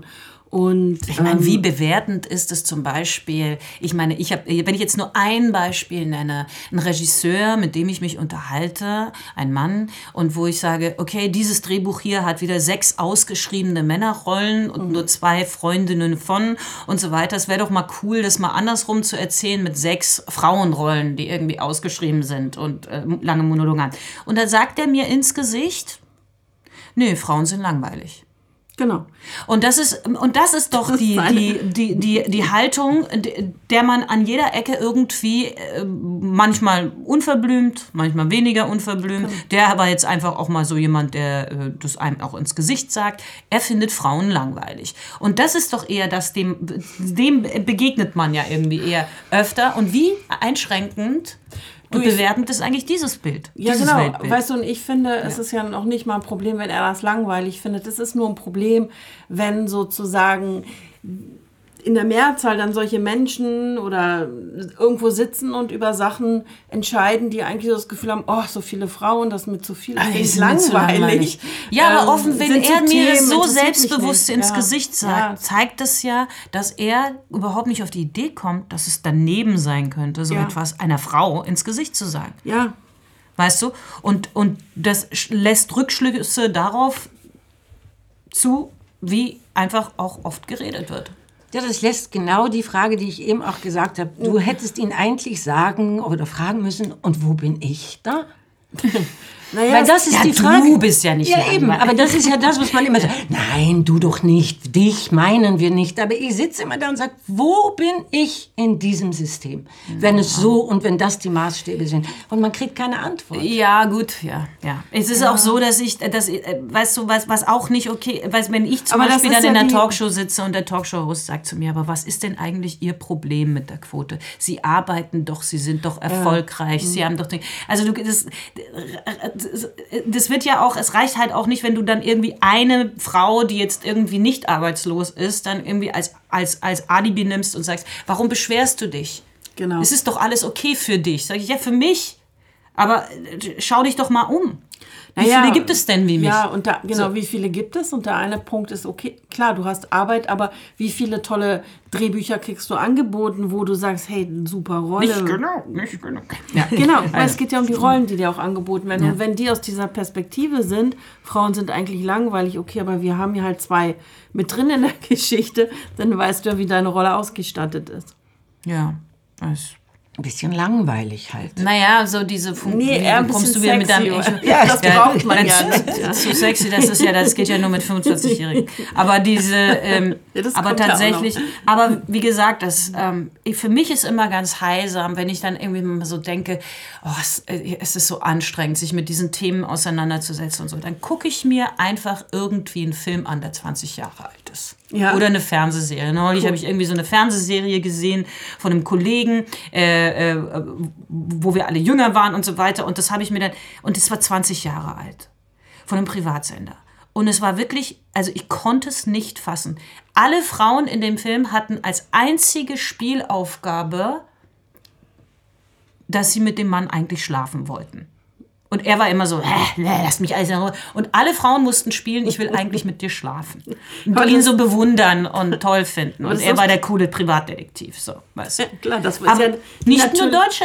Speaker 2: Und
Speaker 1: ich meine, wie bewertend ist es zum Beispiel, ich meine, wenn ich jetzt nur ein Beispiel nenne, ein Regisseur, mit dem ich mich unterhalte, ein Mann, und wo ich sage, okay, dieses Drehbuch hier hat wieder 6 ausgeschriebene Männerrollen und nur 2 Freundinnen von und so weiter. Es wäre doch mal cool, das mal andersrum zu erzählen mit 6 Frauenrollen, die irgendwie ausgeschrieben sind und lange Monologe haben. Und da sagt er mir ins Gesicht, nee, Frauen sind langweilig.
Speaker 2: Genau.
Speaker 1: Und das ist doch die Haltung, der man an jeder Ecke irgendwie manchmal unverblümt, manchmal weniger unverblümt, der aber jetzt einfach auch mal so jemand, der das einem auch ins Gesicht sagt, er findet Frauen langweilig. Und das ist doch eher das, dem begegnet man ja irgendwie eher öfter. Und wie einschränkend und bewertend ist eigentlich dieses Bild.
Speaker 2: Ja,
Speaker 1: dieses
Speaker 2: genau.
Speaker 1: Weltbild.
Speaker 2: Weißt du, und ich finde, es ist ja noch nicht mal ein Problem, wenn er das langweilig findet. Es ist nur ein Problem, wenn sozusagen in der Mehrzahl dann solche Menschen oder irgendwo sitzen und über Sachen entscheiden, die eigentlich so das Gefühl haben, oh, so viele Frauen, das ist mir zu viel, das ist langweilig.
Speaker 1: Ja, aber offen, wenn er mir so selbstbewusst ins
Speaker 2: Ja.
Speaker 1: Gesicht sagt, zeigt es ja, dass er überhaupt nicht auf die Idee kommt, dass es daneben sein könnte, so etwas einer Frau ins Gesicht zu sagen.
Speaker 2: Ja.
Speaker 1: Weißt du? Und das lässt Rückschlüsse darauf zu, wie einfach auch oft geredet wird.
Speaker 3: Ja, das lässt genau die Frage, die ich eben auch gesagt habe. Du hättest ihn eigentlich sagen oder fragen müssen, und wo bin ich da?
Speaker 2: Naja,
Speaker 3: Weil das ist die Frage.
Speaker 1: Du bist ja nicht
Speaker 3: Ja,
Speaker 1: langweilig.
Speaker 3: eben. Aber das ist ja das, was man immer sagt. Nein, du doch nicht. Dich meinen wir nicht. Aber ich sitze immer da und sage, wo bin ich in diesem System? Wenn es so und wenn das die Maßstäbe sind. Und man kriegt keine Antwort.
Speaker 1: Ja, gut, ja. Es ist auch so, dass weißt du, was auch nicht okay, wenn ich zum
Speaker 2: Aber das
Speaker 1: Beispiel
Speaker 2: ist
Speaker 1: dann in
Speaker 2: ja
Speaker 1: der
Speaker 2: die-
Speaker 1: Talkshow sitze und der Talkshow-Host sagt zu mir, aber was ist denn eigentlich Ihr Problem mit der Quote? Sie arbeiten doch, Sie sind doch erfolgreich, Sie haben doch... Also das wird ja auch, es reicht halt auch nicht, wenn du dann irgendwie eine Frau, die jetzt irgendwie nicht arbeitslos ist, dann irgendwie als Alibi nimmst und sagst, warum beschwerst du dich?
Speaker 2: Genau.
Speaker 1: Es ist doch alles okay für dich. Sag ich, ja, für mich. Aber schau dich doch mal um. Wie viele gibt es denn wie mich?
Speaker 2: Ja, und wie viele gibt es? Und der eine Punkt ist, okay, klar, du hast Arbeit, aber wie viele tolle Drehbücher kriegst du angeboten, wo du sagst, hey, super Rolle.
Speaker 1: Nicht genau. Ja.
Speaker 2: Genau, weil es geht ja um die Rollen, die dir auch angeboten werden. Und wenn die aus dieser Perspektive sind, Frauen sind eigentlich langweilig, okay, aber wir haben ja halt 2 mit drin in der Geschichte, dann weißt du ja, wie deine Rolle ausgestattet ist.
Speaker 1: Ja.
Speaker 3: Ein bisschen langweilig halt.
Speaker 1: Naja, so diese
Speaker 2: Nee, eher ein
Speaker 1: kommst du
Speaker 2: bisschen
Speaker 1: wieder mit deinem
Speaker 2: sexy, ja, das braucht man ja. Ne?
Speaker 1: Zu sexy, das geht ja nur mit 25-Jährigen. Aber
Speaker 2: das
Speaker 1: aber
Speaker 2: kommt ja auch
Speaker 1: tatsächlich,
Speaker 2: noch.
Speaker 1: aber wie gesagt, für mich ist immer ganz heilsam, wenn ich dann irgendwie mal so denke, es ist so anstrengend, sich mit diesen Themen auseinanderzusetzen und so. Dann gucke ich mir einfach irgendwie einen Film an, der 20 Jahre alt ist.
Speaker 2: Ja.
Speaker 1: Oder eine Fernsehserie. Neulich habe ich irgendwie so eine Fernsehserie gesehen von einem Kollegen, wo wir alle jünger waren und so weiter. Und das habe ich mir dann, und das war 20 Jahre alt, von einem Privatsender. Und es war wirklich, also ich konnte es nicht fassen. Alle Frauen in dem Film hatten als einzige Spielaufgabe, dass sie mit dem Mann eigentlich schlafen wollten. Und er war immer so, lass mich alles in Ruhe. Und alle Frauen mussten spielen, ich will eigentlich mit dir schlafen. Und ihn so bewundern und toll finden. Und er war der coole Privatdetektiv. So, weißt du.
Speaker 2: Ja, klar, das ist
Speaker 1: Aber
Speaker 2: ja
Speaker 1: nicht nur deutsche,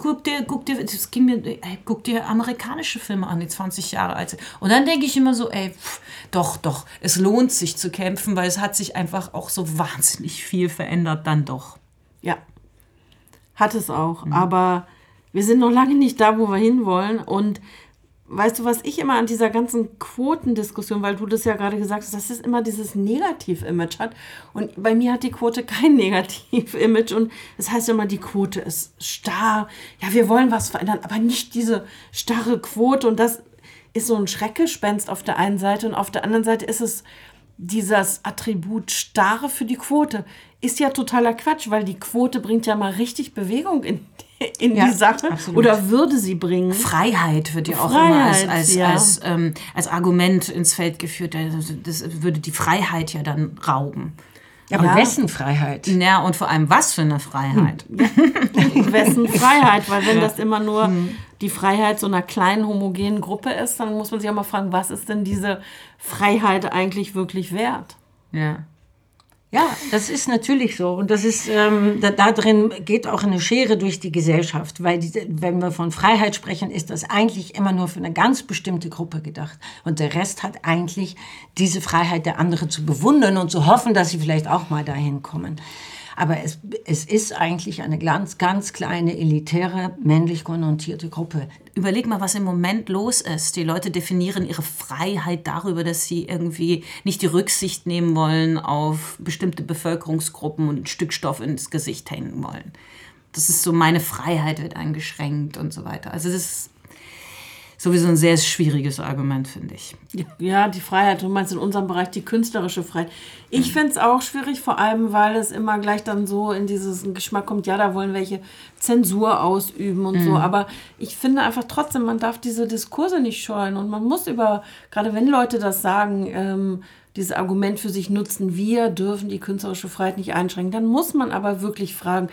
Speaker 1: guck dir amerikanische Filme an, die 20 Jahre alt sind. Und dann denke ich immer so, doch, es lohnt sich zu kämpfen, weil es hat sich einfach auch so wahnsinnig viel verändert dann doch.
Speaker 2: Ja, hat es auch. Aber wir sind noch lange nicht da, wo wir hinwollen. Und weißt du, was ich immer an dieser ganzen Quotendiskussion, weil du das ja gerade gesagt hast, dass es immer dieses Negativ-Image hat. Und bei mir hat die Quote kein Negativ-Image. Und das heißt immer, die Quote ist starr. Ja, wir wollen was verändern, aber nicht diese starre Quote. Und das ist so ein Schreckgespenst auf der einen Seite. Und auf der anderen Seite ist es dieses Attribut Starre für die Quote. Ist ja totaler Quatsch, weil die Quote bringt ja mal richtig Bewegung in die Sache.
Speaker 1: Absolut.
Speaker 2: Oder würde sie bringen.
Speaker 1: Freiheit wird ja auch
Speaker 2: Freiheit,
Speaker 1: immer als Argument ins Feld geführt. Das würde die Freiheit ja dann rauben.
Speaker 3: Ja, aber wessen Freiheit?
Speaker 1: Ja, und vor allem, was für eine Freiheit?
Speaker 2: Wessen Freiheit? Weil wenn das immer nur die Freiheit so einer kleinen, homogenen Gruppe ist, dann muss man sich auch mal fragen, was ist denn diese Freiheit eigentlich wirklich wert?
Speaker 1: Ja.
Speaker 3: Ja, das ist natürlich so. Und das ist, da drin geht auch eine Schere durch die Gesellschaft. Weil wenn wir von Freiheit sprechen, ist das eigentlich immer nur für eine ganz bestimmte Gruppe gedacht. Und der Rest hat eigentlich diese Freiheit der anderen zu bewundern und zu hoffen, dass sie vielleicht auch mal dahin kommen. Aber es ist eigentlich eine ganz, ganz kleine, elitäre, männlich konnotierte Gruppe.
Speaker 1: Überleg mal, was im Moment los ist. Die Leute definieren ihre Freiheit darüber, dass sie irgendwie nicht die Rücksicht nehmen wollen auf bestimmte Bevölkerungsgruppen und ein Stück Stoff ins Gesicht hängen wollen. Das ist so, meine Freiheit wird eingeschränkt und so weiter. Also das ist sowieso ein sehr schwieriges Argument, finde ich.
Speaker 2: Ja, die Freiheit, du meinst in unserem Bereich die künstlerische Freiheit. Ich finde es auch schwierig, vor allem, weil es immer gleich dann so in diesen Geschmack kommt, ja, da wollen welche Zensur ausüben und so. Aber ich finde einfach trotzdem, man darf diese Diskurse nicht scheuen und man muss gerade wenn Leute das sagen, dieses Argument für sich nutzen, wir dürfen die künstlerische Freiheit nicht einschränken, dann muss man aber wirklich fragen,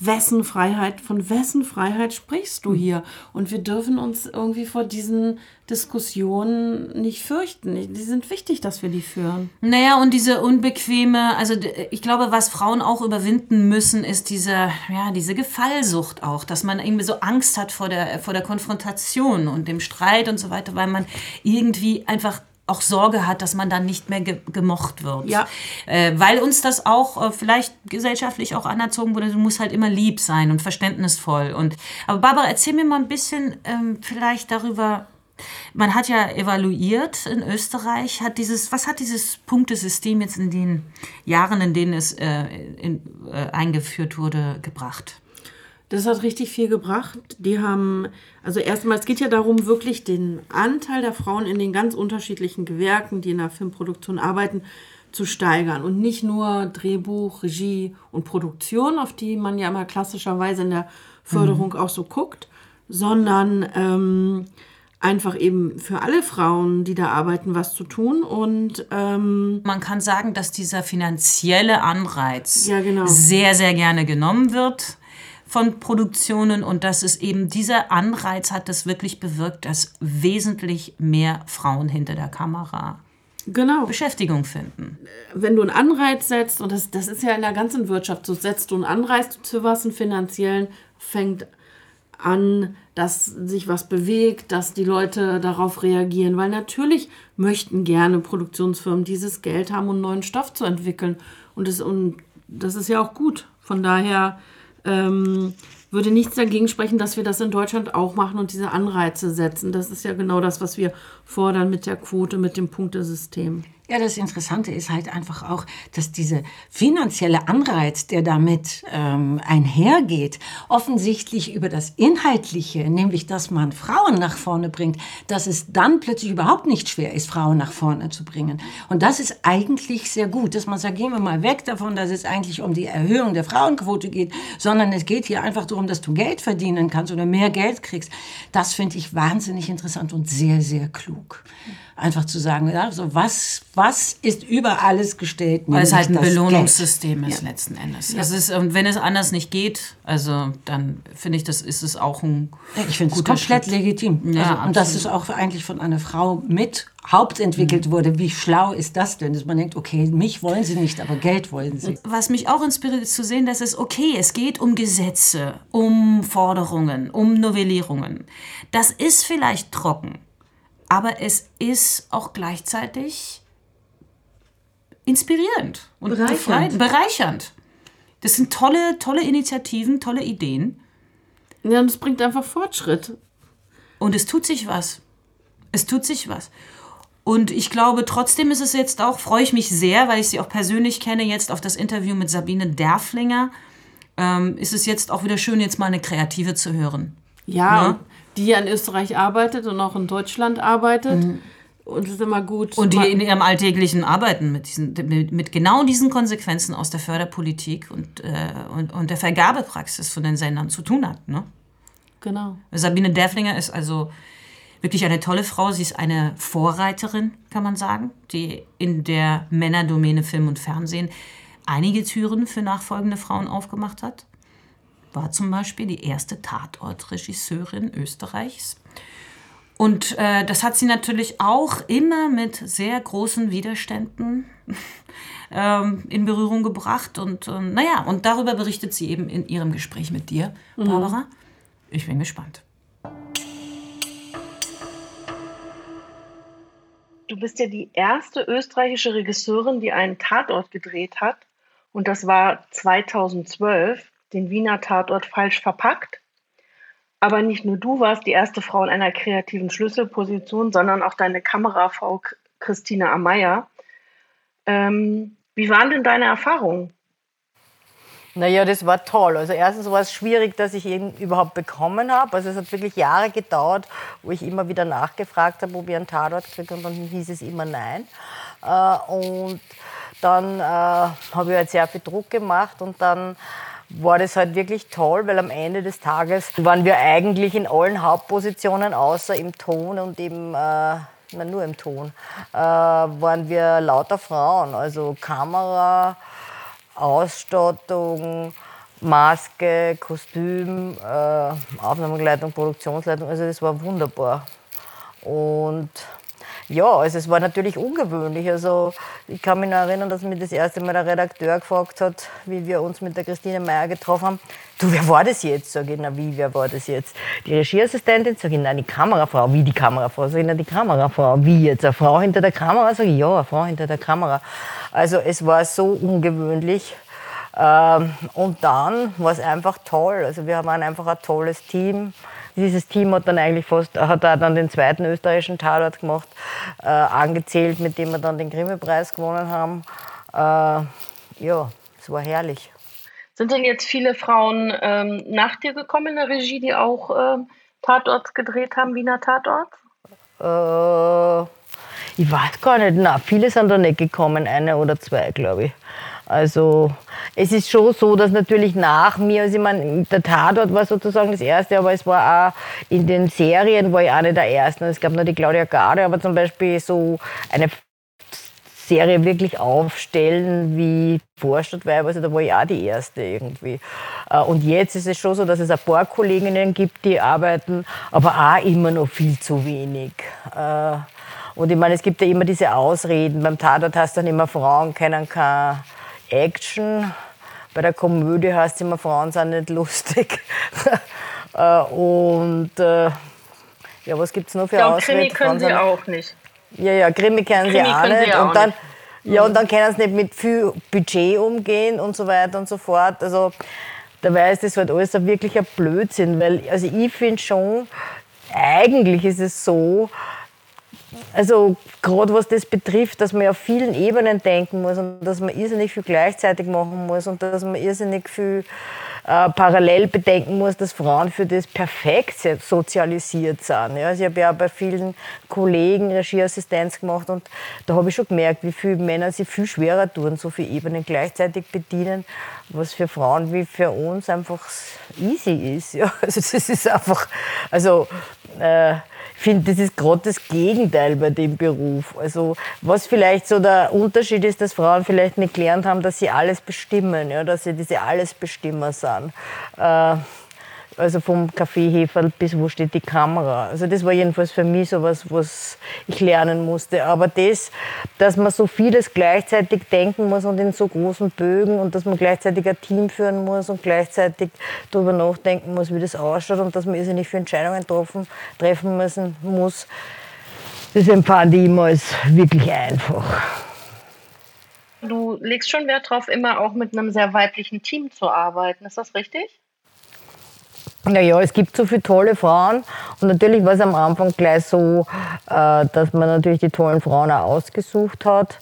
Speaker 2: von wessen Freiheit sprichst du hier? Und wir dürfen uns irgendwie vor diesen Diskussionen nicht fürchten. Die sind wichtig, dass wir die führen.
Speaker 1: Naja, und diese unbequeme, also ich glaube, was Frauen auch überwinden müssen, ist diese Gefallsucht auch, dass man irgendwie so Angst hat vor der Konfrontation und dem Streit und so weiter, weil man irgendwie einfach auch Sorge hat, dass man dann nicht mehr gemocht wird.
Speaker 2: Ja.
Speaker 1: Weil uns das auch vielleicht gesellschaftlich auch anerzogen wurde, du musst halt immer lieb sein und verständnisvoll. Aber Barbara, erzähl mir mal ein bisschen vielleicht darüber, man hat ja evaluiert in Österreich, was hat dieses Punktesystem jetzt in den Jahren, in denen es eingeführt wurde, gebracht?
Speaker 2: Das hat richtig viel gebracht. Die haben, also erstmal, es geht ja darum, wirklich den Anteil der Frauen in den ganz unterschiedlichen Gewerken, die in der Filmproduktion arbeiten, zu steigern. Und nicht nur Drehbuch, Regie und Produktion, auf die man ja immer klassischerweise in der Förderung auch so guckt, sondern einfach eben für alle Frauen, die da arbeiten, was zu tun. Und
Speaker 1: man kann sagen, dass dieser finanzielle Anreiz
Speaker 2: genau.
Speaker 1: sehr, sehr gerne genommen wird von Produktionen und dass es eben dieser Anreiz hat es wirklich bewirkt, dass wesentlich mehr Frauen hinter der Kamera Beschäftigung finden.
Speaker 2: Wenn du einen Anreiz setzt, und das ist ja in der ganzen Wirtschaft so, setzt du einen Anreiz zu was, einen finanziellen, fängt an, dass sich was bewegt, dass die Leute darauf reagieren, weil natürlich möchten gerne Produktionsfirmen dieses Geld haben, um neuen Stoff zu entwickeln und das ist ja auch gut. Von daher würde nichts dagegen sprechen, dass wir das in Deutschland auch machen und diese Anreize setzen. Das ist ja genau das, was wir fordern mit der Quote, mit dem Punktesystem.
Speaker 3: Ja, das Interessante ist halt einfach auch, dass dieser finanzielle Anreiz, der damit einhergeht, offensichtlich über das Inhaltliche, nämlich dass man Frauen nach vorne bringt, dass es dann plötzlich überhaupt nicht schwer ist, Frauen nach vorne zu bringen. Und das ist eigentlich sehr gut, dass man sagt, gehen wir mal weg davon, dass es eigentlich um die Erhöhung der Frauenquote geht, sondern es geht hier einfach darum, dass du Geld verdienen kannst oder mehr Geld kriegst. Das finde ich wahnsinnig interessant und sehr, sehr klug. Einfach zu sagen, ja, so was ist über alles gestellt?
Speaker 1: Weil es halt ein Belohnungssystem ist letzten Endes. Ja. Es ist, und wenn es anders nicht geht, also dann finde ich, das ist es auch ein
Speaker 3: Ich finde es komplett legitim.
Speaker 1: Ja,
Speaker 3: also, und dass es auch eigentlich von einer Frau mit hauptentwickelt wurde. Wie schlau ist das denn? Dass man denkt, okay, mich wollen sie nicht, aber Geld wollen sie.
Speaker 1: Was mich auch inspiriert ist zu sehen, dass es okay, es geht um Gesetze, um Forderungen, um Novellierungen. Das ist vielleicht trocken. Aber es ist auch gleichzeitig inspirierend und bereichernd. Das sind tolle Initiativen, tolle Ideen.
Speaker 2: Ja, und es bringt einfach Fortschritt.
Speaker 1: Und es tut sich was. Und ich glaube, trotzdem ist es jetzt auch, freue ich mich sehr, weil ich sie auch persönlich kenne, jetzt auf das Interview mit Sabine Derflinger, ist es jetzt auch wieder schön, jetzt mal eine Kreative zu hören.
Speaker 2: Ja, die ja in Österreich arbeitet und auch in Deutschland arbeitet. Und das ist immer gut.
Speaker 1: Und die in ihrem alltäglichen Arbeiten mit genau diesen Konsequenzen aus der Förderpolitik und der Vergabepraxis von den Sendern zu tun hat. Ne?
Speaker 2: Genau.
Speaker 1: Sabine Derflinger ist also wirklich eine tolle Frau. Sie ist eine Vorreiterin, kann man sagen, die in der Männerdomäne Film und Fernsehen einige Türen für nachfolgende Frauen aufgemacht hat. War zum Beispiel die erste Tatortregisseurin Österreichs. Und das hat sie natürlich auch immer mit sehr großen Widerständen in Berührung gebracht. Und und darüber berichtet sie eben in ihrem Gespräch mit dir, Barbara. Ich bin gespannt.
Speaker 2: Du bist ja die erste österreichische Regisseurin, die einen Tatort gedreht hat. Und das war 2012, den Wiener Tatort Falsch verpackt. Aber nicht nur du warst die erste Frau in einer kreativen Schlüsselposition, sondern auch deine Kamerafrau Christine Amaya. Wie waren denn deine Erfahrungen?
Speaker 6: Naja, das war toll. Also erstens war es schwierig, dass ich ihn überhaupt bekommen habe. Also es hat wirklich Jahre gedauert, wo ich immer wieder nachgefragt habe, ob ich einen Tatort kriege, und dann hieß es immer nein. Und dann habe ich halt sehr viel Druck gemacht, und dann war das halt wirklich toll, weil am Ende des Tages waren wir eigentlich in allen Hauptpositionen, außer im Ton und nur im Ton, waren wir lauter Frauen. Also Kamera, Ausstattung, Maske, Kostüm, Aufnahmegleitung, Produktionsleitung, also das war wunderbar. Und ja, also es war natürlich ungewöhnlich. Also ich kann mich noch erinnern, dass mich das erste Mal der Redakteur gefragt hat, wie wir uns mit der Christine Amaya getroffen haben. Du, wer war das jetzt? Sag ich, na wie, wer war das jetzt? Die Regieassistentin? Sag ich, nein, die Kamerafrau. Wie die Kamerafrau? Sag ich, na die Kamerafrau. Wie jetzt? Eine Frau hinter der Kamera? Sag ich, ja, eine Frau hinter der Kamera. Also es war so ungewöhnlich. Und dann war es einfach toll. Also wir waren einfach ein tolles Team. Dieses Team hat dann eigentlich hat auch dann den zweiten österreichischen Tatort gemacht, angezählt, mit dem wir dann den Grimme-Preis gewonnen haben. Ja, es war herrlich.
Speaker 2: Sind denn jetzt viele Frauen nach dir gekommen in der Regie, die auch Tatorts gedreht haben, Wiener Tatorts?
Speaker 6: Ich weiß gar nicht, nein, viele sind da nicht gekommen, eine oder zwei, glaube ich. Also es ist schon so, dass natürlich nach mir, also ich meine, der Tatort war sozusagen das Erste, aber es war auch in den Serien, war ich auch nicht der Erste. Es gab nur die Claudia Garde, aber zum Beispiel so eine Serie wirklich aufstellen wie Vorstadtweib, also da war ich auch die Erste irgendwie. Und jetzt ist es schon so, dass es ein paar Kolleginnen gibt, die arbeiten, aber auch immer noch viel zu wenig. Und ich meine, es gibt ja immer diese Ausreden. Beim Tatort heißt es dann immer, Frauen kennen keine Action. Bei der Komödie heißt es immer, Frauen sind nicht lustig. Und ja, was gibt es noch für Ausreden?
Speaker 2: Krimi können sie auch nicht.
Speaker 6: Ja, Krimi können sie auch nicht. Und dann, ja, und dann können sie nicht mit viel Budget umgehen und so weiter und so fort. Also dabei ist das halt alles ein wirklicher Blödsinn. Weil, also ich finde schon, eigentlich ist es so, also gerade was das betrifft, dass man auf vielen Ebenen denken muss und dass man irrsinnig viel gleichzeitig machen muss und dass man irrsinnig viel parallel bedenken muss, dass Frauen für das perfekt sozialisiert sind. Ja, also ich habe ja auch bei vielen Kollegen Regieassistenz gemacht und da habe ich schon gemerkt, wie viele Männer sich viel schwerer tun, so viele Ebenen gleichzeitig bedienen, was für Frauen wie für uns einfach easy ist. Ja, also das ist einfach, also ich finde, das ist gerade das Gegenteil bei dem Beruf. Also was vielleicht so der Unterschied ist, dass Frauen vielleicht nicht gelernt haben, dass sie alles bestimmen, ja, dass sie diese Allesbestimmer sind. Also vom Kaffeeheferl bis wo steht die Kamera. Also das war jedenfalls für mich so was ich lernen musste. Aber das, dass man so vieles gleichzeitig denken muss und in so großen Bögen und dass man gleichzeitig ein Team führen muss und gleichzeitig darüber nachdenken muss, wie das ausschaut und dass man irrsinnig viele Entscheidungen treffen müssen muss, das empfand ich immer als wirklich einfach.
Speaker 2: Du legst schon Wert darauf, immer auch mit einem sehr weiblichen Team zu arbeiten. Ist das richtig?
Speaker 6: Naja, es gibt so viele tolle Frauen und natürlich war es am Anfang gleich so, dass man natürlich die tollen Frauen auch ausgesucht hat.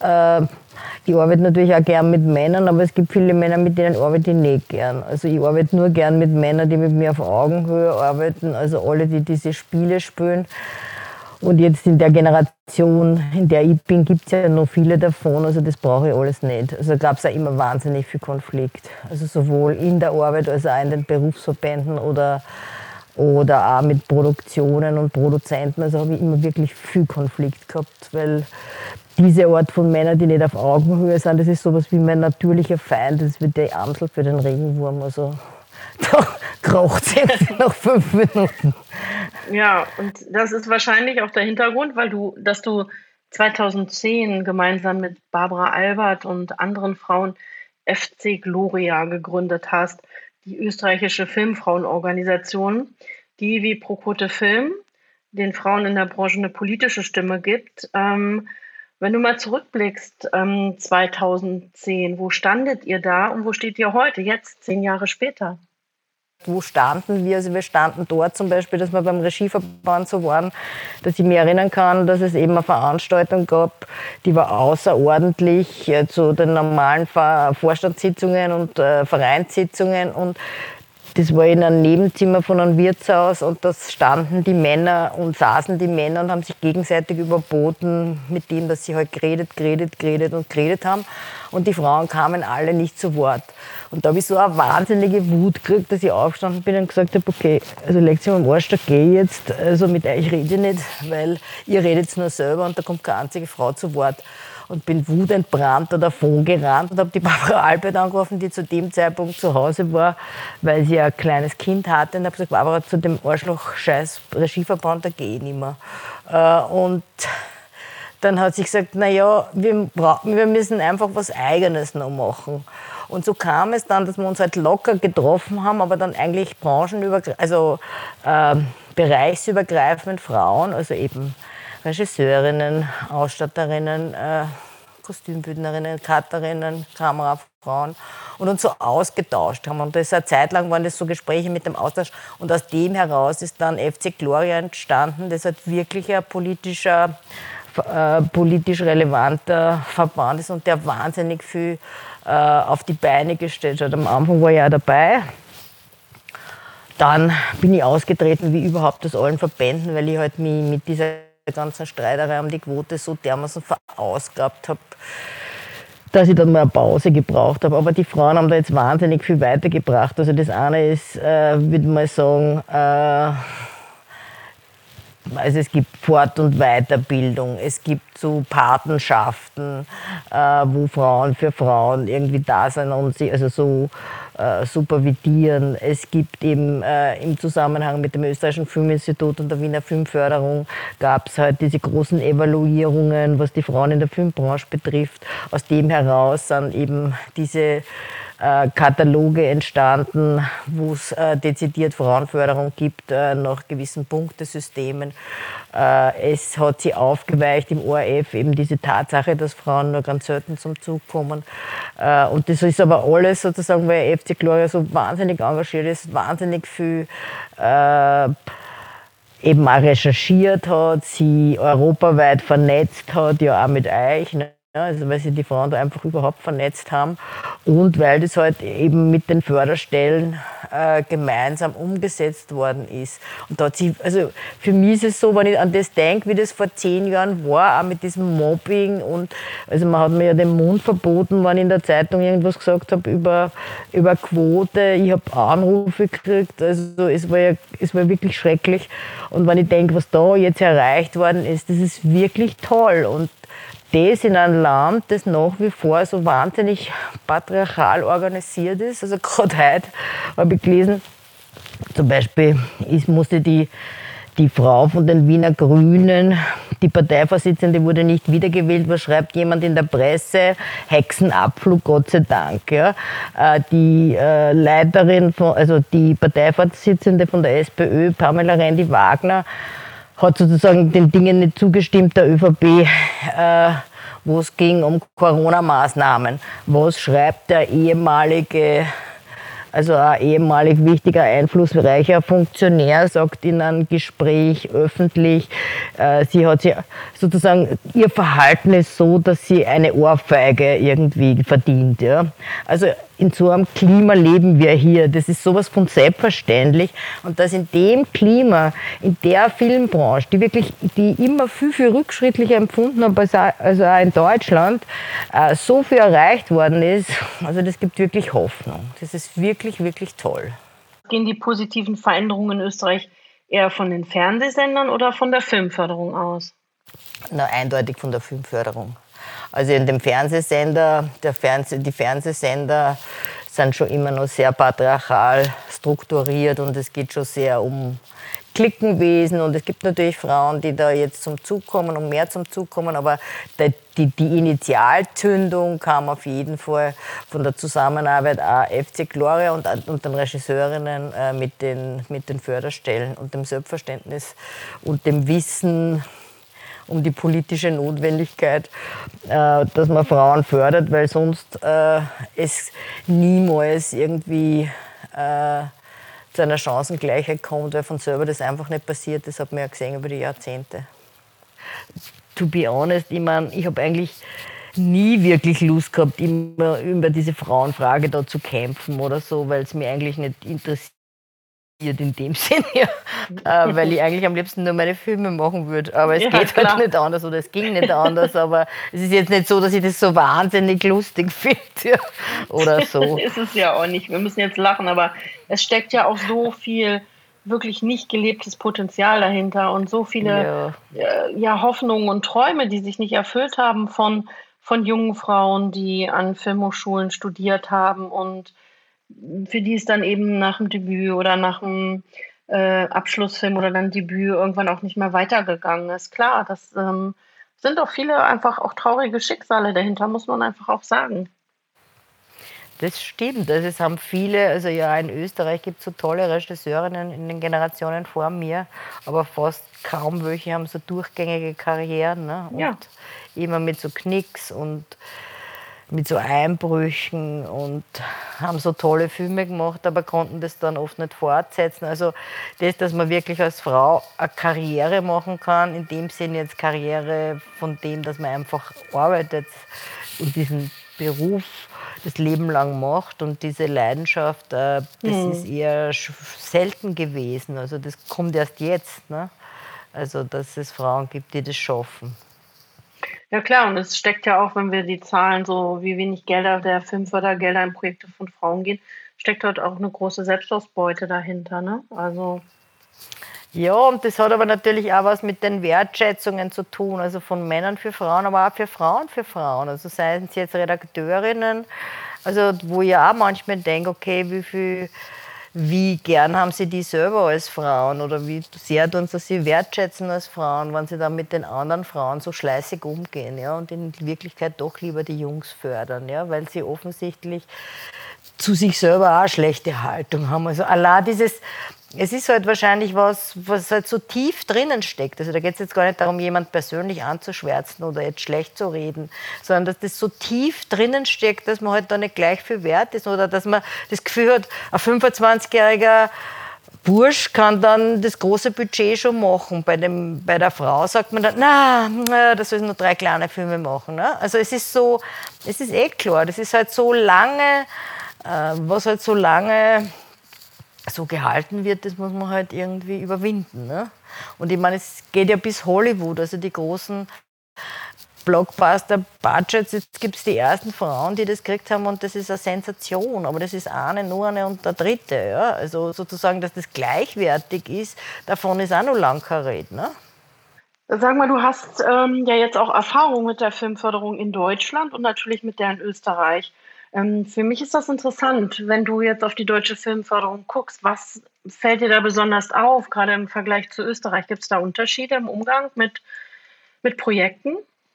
Speaker 6: Ich arbeite natürlich auch gern mit Männern, aber es gibt viele Männer, mit denen arbeite ich nicht gern. Also ich arbeite nur gern mit Männern, die mit mir auf Augenhöhe arbeiten, also alle, die diese Spiele spielen. Und jetzt in der Generation, in der ich bin, gibt es ja noch viele davon, also das brauche ich alles nicht. Also gab es auch immer wahnsinnig viel Konflikt. Also sowohl in der Arbeit als auch in den Berufsverbänden oder auch mit Produktionen und Produzenten. Also habe ich immer wirklich viel Konflikt gehabt, weil diese Art von Männern, die nicht auf Augenhöhe sind, das ist sowas wie mein natürlicher Feind, das ist wie die Amsel für den Regenwurm. Also da kraucht es nach 5 Minuten.
Speaker 2: Ja, und das ist wahrscheinlich auch der Hintergrund, dass du 2010 gemeinsam mit Barbara Albert und anderen Frauen FC Gloria gegründet hast, die österreichische Filmfrauenorganisation, die wie Pro Quote Film den Frauen in der Branche eine politische Stimme gibt. Wenn du mal zurückblickst, 2010, wo standet ihr da und wo steht ihr heute, jetzt 10 Jahre später?
Speaker 6: Wo standen wir? Also wir standen dort zum Beispiel, dass wir beim Regieverband so waren, dass ich mich erinnern kann, dass es eben eine Veranstaltung gab, die war außerordentlich zu den normalen Vorstandssitzungen und Vereinssitzungen, und das war in einem Nebenzimmer von einem Wirtshaus, und da standen die Männer und saßen die Männer und haben sich gegenseitig überboten mit dem, dass sie halt geredet haben, und die Frauen kamen alle nicht zu Wort. Und da habe ich so eine wahnsinnige Wut gekriegt, dass ich aufgestanden bin und gesagt habe, okay, also legt sich am Arsch, da gehe ich jetzt, also mit euch rede ich nicht, weil ihr redet nur selber und da kommt keine einzige Frau zu Wort. Und bin wutentbrannt davon gerannt und habe die Barbara Albert angerufen, die zu dem Zeitpunkt zu Hause war, weil sie ein kleines Kind hatte, und habe gesagt, Barbara, zu dem Arschloch-Scheiß Regieverband, da gehe ich nicht mehr. Und dann hat sie gesagt, naja, wir müssen einfach was Eigenes noch machen. Und so kam es dann, dass wir uns halt locker getroffen haben, aber dann eigentlich bereichsübergreifend Frauen, also eben Regisseurinnen, Ausstatterinnen, Kostümbildnerinnen, Cutterinnen, Kamerafrauen, und uns so ausgetauscht haben. Und eine Zeit lang waren das so Gespräche mit dem Austausch, und aus dem heraus ist dann FC Gloria entstanden, das halt wirklich ein politisch relevanter Verband ist und der wahnsinnig viel auf die Beine gestellt hat. Am Anfang war ich auch dabei. Dann bin ich ausgetreten, wie überhaupt aus allen Verbänden, weil ich halt mich mit dieser ganzen Streiterei um die Quote so dermaßen verausgabt habe, dass ich dann mal eine Pause gebraucht habe. Aber die Frauen haben da jetzt wahnsinnig viel weitergebracht. Also das eine ist, würde ich mal sagen, also es gibt Fort- und Weiterbildung, es gibt so Patenschaften, wo Frauen für Frauen irgendwie da sind und sie also so supervidieren. Es gibt eben im Zusammenhang mit dem Österreichischen Filminstitut und der Wiener Filmförderung gab es halt diese großen Evaluierungen, was die Frauen in der Filmbranche betrifft. Aus dem heraus sind eben diese Kataloge entstanden, wo es dezidiert Frauenförderung gibt nach gewissen Punktesystemen. Es hat sich aufgeweicht im ORF eben diese Tatsache, dass Frauen nur ganz selten zum Zug kommen. Und das ist aber alles sozusagen, weil FC Gloria so wahnsinnig engagiert ist, wahnsinnig viel eben auch recherchiert hat, sie europaweit vernetzt hat, ja auch mit euch. Ne? Also weil sie die Frauen da einfach überhaupt vernetzt haben und weil das halt eben mit den Förderstellen gemeinsam umgesetzt worden ist. Und da hat sie, also für mich ist es so, wenn ich an das denke, wie das vor 10 Jahren war, auch mit diesem Mobbing, und also man hat mir ja den Mund verboten, wenn ich in der Zeitung irgendwas gesagt habe über Quote. Ich habe Anrufe gekriegt, also es war wirklich schrecklich. Und wenn ich denke, was da jetzt erreicht worden ist, das ist wirklich toll. Und das in einem Land, das nach wie vor so wahnsinnig patriarchal organisiert ist. Also gerade heute habe ich gelesen, zum Beispiel musste die Frau von den Wiener Grünen, die Parteivorsitzende, wurde nicht wiedergewählt. Was schreibt jemand in der Presse? Hexenabflug, Gott sei Dank. Ja. Die Leiterin, also die Parteivorsitzende von der SPÖ, Pamela Rendi-Wagner, hat sozusagen den Dingen nicht zugestimmt, der ÖVP, wo es ging um Corona-Maßnahmen. Was schreibt der ehemalig wichtiger, einflussreicher Funktionär, sagt in einem Gespräch öffentlich, sie hat sozusagen, ihr Verhalten ist so, dass sie eine Ohrfeige irgendwie verdient. Ja? Also in so einem Klima leben wir hier. Das ist sowas von selbstverständlich. Und dass in dem Klima, in der Filmbranche, die immer viel, viel rückschrittlicher empfunden haben, also auch in Deutschland, so viel erreicht worden ist, also das gibt wirklich Hoffnung. Das ist wirklich, wirklich toll.
Speaker 2: Gehen die positiven Veränderungen in Österreich eher von den Fernsehsendern oder von der Filmförderung aus?
Speaker 6: Na, eindeutig von der Filmförderung. Also in dem Fernsehsender, die Fernsehsender sind schon immer noch sehr patriarchal strukturiert und es geht schon sehr um Klickenwesen und es gibt natürlich Frauen, die da jetzt zum Zug kommen und mehr zum Zug kommen, aber die Initialzündung kam auf jeden Fall von der Zusammenarbeit auch FC Gloria und den Regisseurinnen mit den Förderstellen und dem Selbstverständnis und dem Wissen um die politische Notwendigkeit, dass man Frauen fördert, weil sonst es niemals irgendwie zu einer Chancengleichheit kommt, weil von selber das einfach nicht passiert. Das hat man ja gesehen über die Jahrzehnte. To be honest, ich meine, ich habe eigentlich nie wirklich Lust gehabt, immer über diese Frauenfrage da zu kämpfen oder so, weil es mich eigentlich nicht interessiert in dem Sinne, weil ich eigentlich am liebsten nur meine Filme machen würde. Aber es geht halt nicht anders oder es ging nicht anders. Aber es ist jetzt nicht so, dass ich das so wahnsinnig lustig finde oder so.
Speaker 7: Ist es ja auch nicht. Wir müssen jetzt lachen, aber es steckt ja auch so viel wirklich nicht gelebtes Potenzial dahinter und so viele Hoffnungen und Träume, die sich nicht erfüllt haben von jungen Frauen, die an Filmhochschulen studiert haben und für die es dann eben nach dem Debüt oder nach dem Abschlussfilm oder dann Debüt irgendwann auch nicht mehr weitergegangen ist. Klar, das sind auch viele einfach auch traurige Schicksale dahinter, muss man einfach auch sagen.
Speaker 6: Das stimmt. Also es haben viele, also ja, in Österreich gibt es so tolle Regisseurinnen in den Generationen vor mir, aber fast kaum welche haben so durchgängige Karrieren. Ne? Und immer mit so Knicks und mit so Einbrüchen und haben so tolle Filme gemacht, aber konnten das dann oft nicht fortsetzen. Also das, dass man wirklich als Frau eine Karriere machen kann, in dem Sinne jetzt Karriere von dem, dass man einfach arbeitet und diesen Beruf das Leben lang macht und diese Leidenschaft, das ist eher selten gewesen. Also das kommt erst jetzt, ne? Also dass es Frauen gibt, die das schaffen.
Speaker 7: Ja klar, und es steckt ja auch, wenn wir die Zahlen, so wie wenig Gelder der Filmfördergelder in Projekte von Frauen gehen, steckt dort auch eine große Selbstausbeute dahinter, ne? Also
Speaker 6: ja, und das hat aber natürlich auch was mit den Wertschätzungen zu tun, also von Männern für Frauen, aber auch für Frauen. Also seien es jetzt Redakteurinnen, also wo ich auch manchmal denke, okay, wie gern haben sie die selber als Frauen oder wie sehr tun sie sie wertschätzen als Frauen, wenn sie dann mit den anderen Frauen so schleißig umgehen, ja, und in Wirklichkeit doch lieber die Jungs fördern, ja, weil sie offensichtlich zu sich selber auch eine schlechte Haltung haben. Also allein es ist halt wahrscheinlich was halt so tief drinnen steckt. Also da geht es jetzt gar nicht darum, jemand persönlich anzuschwärzen oder jetzt schlecht zu reden, sondern dass das so tief drinnen steckt, dass man halt da nicht gleich viel wert ist oder dass man das Gefühl hat, ein 25-jähriger Bursch kann dann das große Budget schon machen. Bei der Frau sagt man dann, na, da soll nur 3 kleine Filme machen. Ne? Also es ist eh klar, das ist halt so lange, was halt so lange so gehalten wird, das muss man halt irgendwie überwinden. Ne? Und ich meine, es geht ja bis Hollywood, also die großen Blockbuster-Budgets, jetzt gibt es die ersten Frauen, die das gekriegt haben und das ist eine Sensation, aber das ist nur eine und der dritte. Ja? Also sozusagen, dass das gleichwertig ist, davon ist auch noch lang keine Rede. Ne?
Speaker 7: Sag mal, du hast ja jetzt auch Erfahrung mit der Filmförderung in Deutschland und natürlich mit der in Österreich. Für mich ist das interessant, wenn du jetzt auf die deutsche Filmförderung guckst. Was fällt dir da besonders auf, gerade im Vergleich zu Österreich? Gibt es da Unterschiede im Umgang mit Projekten?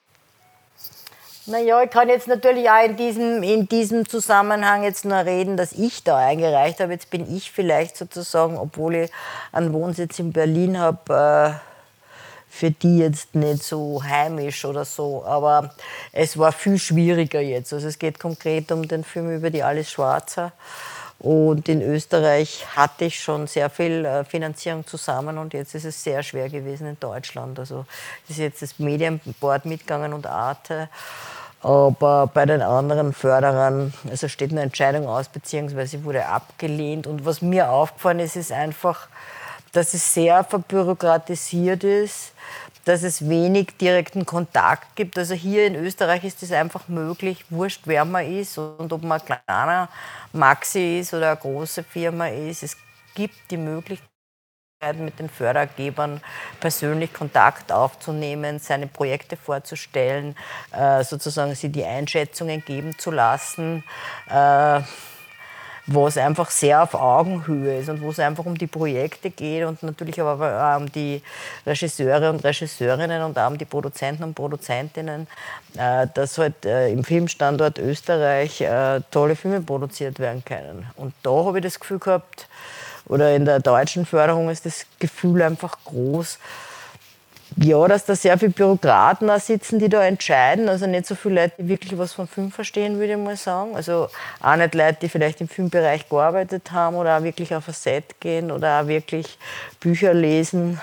Speaker 6: Naja, ich kann jetzt natürlich auch in diesem Zusammenhang jetzt nur reden, dass ich da eingereicht habe. Jetzt bin ich vielleicht sozusagen, obwohl ich einen Wohnsitz in Berlin habe, für die jetzt nicht so heimisch oder so, aber es war viel schwieriger jetzt. Also es geht konkret um den Film über die Alice Schwarzer und in Österreich hatte ich schon sehr viel Finanzierung zusammen und jetzt ist es sehr schwer gewesen in Deutschland. Also es ist jetzt das Medienboard mitgegangen und Arte, aber bei den anderen Förderern, also steht eine Entscheidung aus, beziehungsweise wurde abgelehnt und was mir aufgefallen ist, ist einfach, dass es sehr verbürokratisiert ist, dass es wenig direkten Kontakt gibt. Also hier in Österreich ist es einfach möglich, wurscht wer man ist und ob man ein kleiner Maxi ist oder eine große Firma ist. Es gibt die Möglichkeit, mit den Fördergebern persönlich Kontakt aufzunehmen, seine Projekte vorzustellen, sozusagen sie die Einschätzungen geben zu lassen. was einfach sehr auf Augenhöhe ist und wo es einfach um die Projekte geht und natürlich aber auch um die Regisseure und Regisseurinnen und auch um die Produzenten und Produzentinnen, dass halt im Filmstandort Österreich tolle Filme produziert werden können. Und da habe ich das Gefühl gehabt, oder in der deutschen Förderung ist das Gefühl einfach groß, ja, dass da sehr viele Bürokraten da sitzen, die da entscheiden. Also nicht so viele Leute, die wirklich was vom Film verstehen, würde ich mal sagen. Also auch nicht Leute, die vielleicht im Filmbereich gearbeitet haben oder auch wirklich auf ein Set gehen oder auch wirklich Bücher lesen.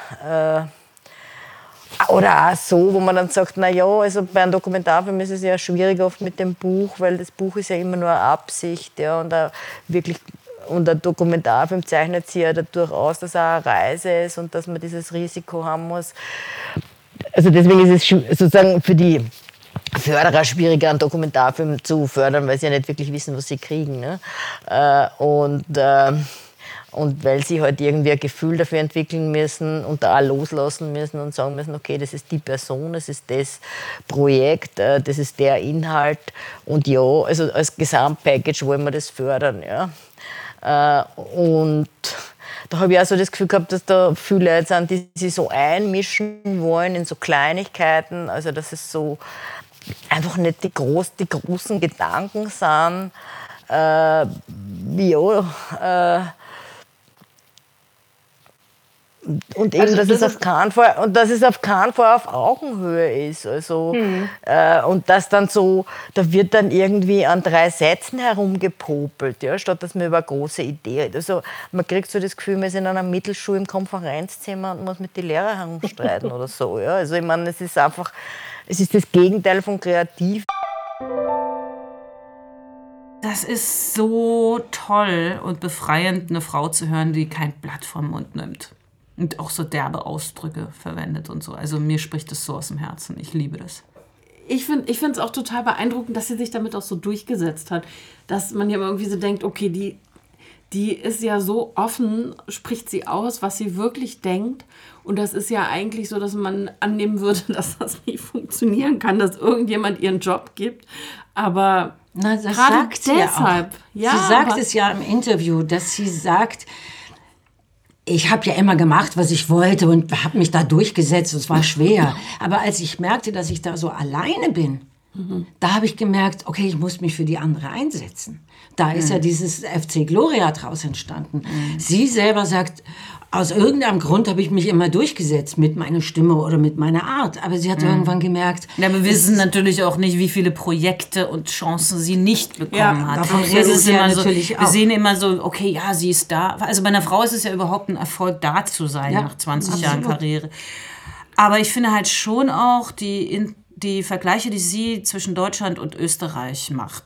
Speaker 6: Oder auch so, wo man dann sagt, naja, also bei einem Dokumentarfilm ist es ja schwierig oft mit dem Buch, weil das Buch ist ja immer nur eine Absicht. Ja, und auch wirklich... Und ein Dokumentarfilm zeichnet sich ja dadurch aus, dass er eine Reise ist und dass man dieses Risiko haben muss. Also deswegen ist es sozusagen für die Förderer schwieriger, einen Dokumentarfilm zu fördern, weil sie ja nicht wirklich wissen, was sie kriegen. Ne? Und weil sie halt irgendwie ein Gefühl dafür entwickeln müssen und da auch loslassen müssen und sagen müssen, okay, das ist die Person, das ist das Projekt, das ist der Inhalt. Und ja, also als Gesamtpackage wollen wir das fördern. Ja? Und da habe ich auch so das Gefühl gehabt, dass da viele Leute sind, die sich so einmischen wollen in so Kleinigkeiten, also dass es so einfach nicht die großen Gedanken sind. Und eben, also, dass es auf keinen Fall auf Augenhöhe ist. Also, und das dann so, da wird dann irgendwie an 3 Sätzen herumgepopelt, ja, statt dass man über eine große Idee hat. Also, man kriegt so das Gefühl, man ist in einer Mittelschule im Konferenzzimmer und muss mit den Lehrern herumstreiten oder so. Ja. Also, ich meine, es ist das Gegenteil von kreativ.
Speaker 1: Das ist so toll und befreiend, eine Frau zu hören, die kein Blatt vom Mund nimmt. Und auch so derbe Ausdrücke verwendet und so. Also mir spricht das so aus dem Herzen. Ich liebe das.
Speaker 2: Ich finde es auch total beeindruckend, dass sie sich damit auch so durchgesetzt hat. Dass man ja irgendwie so denkt, okay, die ist ja so offen, spricht sie aus, was sie wirklich denkt. Und das ist ja eigentlich so, dass man annehmen würde, dass das nicht funktionieren kann, dass irgendjemand ihren Job gibt. Aber
Speaker 3: das sagt sie deshalb. Ja auch. Sie sagt es ja im Interview, dass sie sagt, ich habe ja immer gemacht, was ich wollte und habe mich da durchgesetzt. Es war schwer. Aber als ich merkte, dass ich da so alleine bin, da habe ich gemerkt, okay, ich muss mich für die andere einsetzen. Da ist ja dieses FC Gloria draus entstanden. Sie selber sagt, aus irgendeinem Grund habe ich mich immer durchgesetzt mit meiner Stimme oder mit meiner Art. Aber sie hat irgendwann gemerkt...
Speaker 1: Ja, wir wissen natürlich auch nicht, wie viele Projekte und Chancen sie nicht bekommen hat.
Speaker 3: Davon redet sie ja natürlich auch.
Speaker 1: Wir sehen immer so, okay, ja, sie ist da. Also bei einer Frau ist es ja überhaupt ein Erfolg, da zu sein nach 20 Jahren Karriere. Aber ich finde halt schon auch die Vergleiche, die sie zwischen Deutschland und Österreich macht,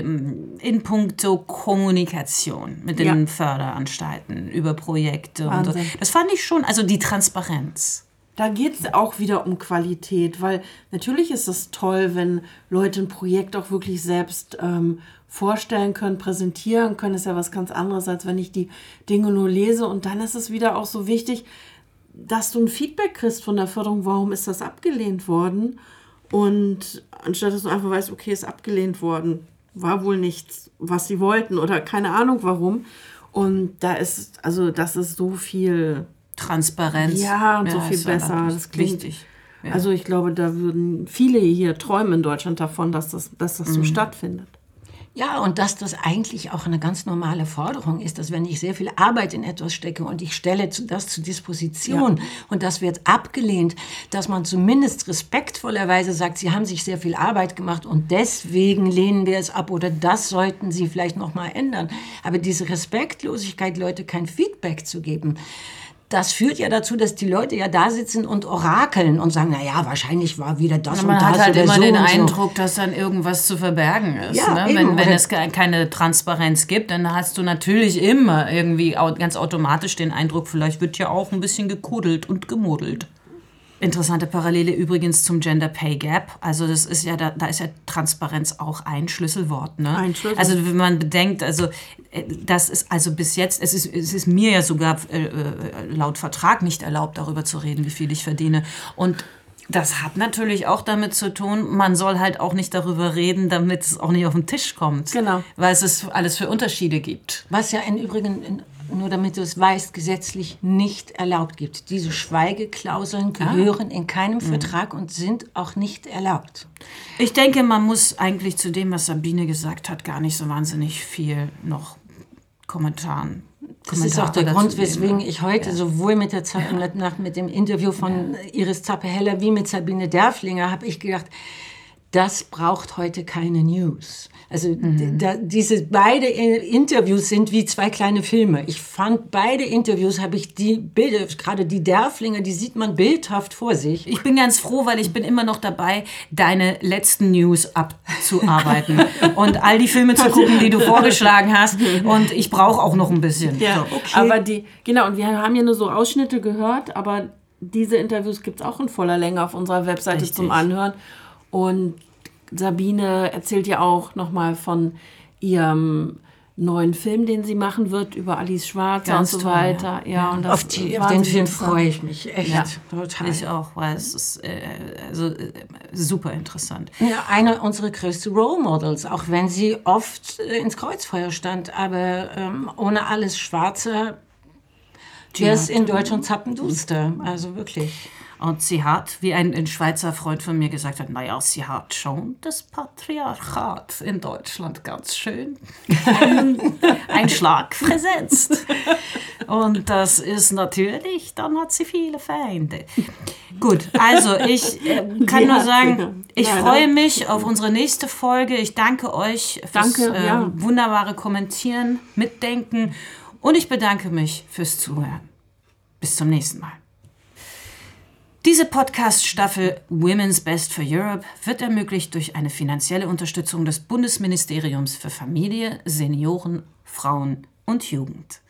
Speaker 1: in puncto Kommunikation mit den Förderanstalten über Projekte. Und so. Das fand ich schon, also die Transparenz.
Speaker 2: Da geht es auch wieder um Qualität, weil natürlich ist es toll, wenn Leute ein Projekt auch wirklich selbst vorstellen können, präsentieren können. Das ist ja was ganz anderes, als wenn ich die Dinge nur lese. Und dann ist es wieder auch so wichtig, dass du ein Feedback kriegst von der Förderung, warum ist das abgelehnt worden? Und anstatt dass du einfach weißt, okay, ist abgelehnt worden, war wohl nichts, was sie wollten oder keine Ahnung warum. Und das ist so viel
Speaker 1: Transparenz.
Speaker 2: Ja, und so viel besser. Das klingt wichtig. Ja. Also ich glaube, da würden viele hier träumen in Deutschland davon, dass das so stattfindet.
Speaker 3: Ja, und dass das eigentlich auch eine ganz normale Forderung ist, dass wenn ich sehr viel Arbeit in etwas stecke und ich stelle das zur Disposition und das wird abgelehnt, dass man zumindest respektvollerweise sagt, Sie haben sich sehr viel Arbeit gemacht und deswegen lehnen wir es ab oder das sollten Sie vielleicht noch mal ändern. Aber diese Respektlosigkeit, Leute kein Feedback zu geben, das führt ja dazu, dass die Leute ja da sitzen und orakeln und sagen, naja, wahrscheinlich war wieder das und das.
Speaker 1: Man hat halt immer den Eindruck, dass dann irgendwas zu verbergen ist.
Speaker 3: Ja,
Speaker 1: ne? Wenn es keine Transparenz gibt, dann hast du natürlich immer irgendwie ganz automatisch den Eindruck, vielleicht wird ja auch ein bisschen gekudelt und gemodelt. Interessante Parallele übrigens zum Gender Pay Gap. Also das ist ja da ist ja Transparenz auch ein Schlüsselwort. Ne?
Speaker 2: Ein Schlüssel.
Speaker 1: Also wenn man bedenkt, also das ist also bis jetzt, es ist mir ja sogar laut Vertrag nicht erlaubt, darüber zu reden, wie viel ich verdiene. Und Das hat natürlich auch damit zu tun, man soll halt auch nicht darüber reden, damit es auch nicht auf den Tisch kommt.
Speaker 2: Genau.
Speaker 1: Weil es alles für Unterschiede gibt.
Speaker 3: Was ja im Übrigen, nur damit du es weißt, gesetzlich nicht erlaubt gibt. Diese Schweigeklauseln gehören in keinem Vertrag und sind auch nicht erlaubt.
Speaker 1: Ich denke, man muss eigentlich zu dem, was Sabine gesagt hat, gar nicht so wahnsinnig viel noch Kommentaren.
Speaker 3: Das ist auch der Grund, weswegen ich heute sowohl mit dem Interview von Iris Zappe-Heller wie mit Sabine Derflinger habe ich gedacht, das braucht heute keine News. Also diese beide Interviews sind wie zwei kleine Filme. Ich fand beide Interviews, habe ich die Bilder, gerade die Derflinger, die sieht man bildhaft vor sich.
Speaker 1: Ich bin ganz froh, weil ich bin immer noch dabei, deine letzten News abzuarbeiten und all die Filme zu gucken, die du vorgeschlagen hast. Und ich brauche auch noch ein bisschen.
Speaker 2: Ja, so. Okay. Aber und wir haben ja nur so Ausschnitte gehört, aber diese Interviews gibt es auch in voller Länge auf unserer Webseite zum Anhören. Und Sabine erzählt ja auch nochmal von ihrem neuen Film, den sie machen wird, über Alice Schwarzer und so weiter. Ja, und
Speaker 3: auf den Film freue ich mich echt total.
Speaker 1: Ich auch, weil es ist super interessant.
Speaker 3: Ja, eine unserer größten Role Models, auch wenn sie oft ins Kreuzfeuer stand, aber ohne alles Schwarze wäre es in Deutschland zappenduster, also wirklich.
Speaker 1: Und sie hat, wie ein Schweizer Freund von mir gesagt hat, naja, sie hat schon das Patriarchat in Deutschland ganz schön einen Schlag versetzt. Und das ist natürlich, dann hat sie viele Feinde. Gut, also ich kann nur sagen, ich freue mich auf unsere nächste Folge. Ich danke euch fürs wunderbare Kommentieren, Mitdenken und ich bedanke mich fürs Zuhören. Bis zum nächsten Mal. Diese Podcast-Staffel Women's Best for Europe wird ermöglicht durch eine finanzielle Unterstützung des Bundesministeriums für Familie, Senioren, Frauen und Jugend.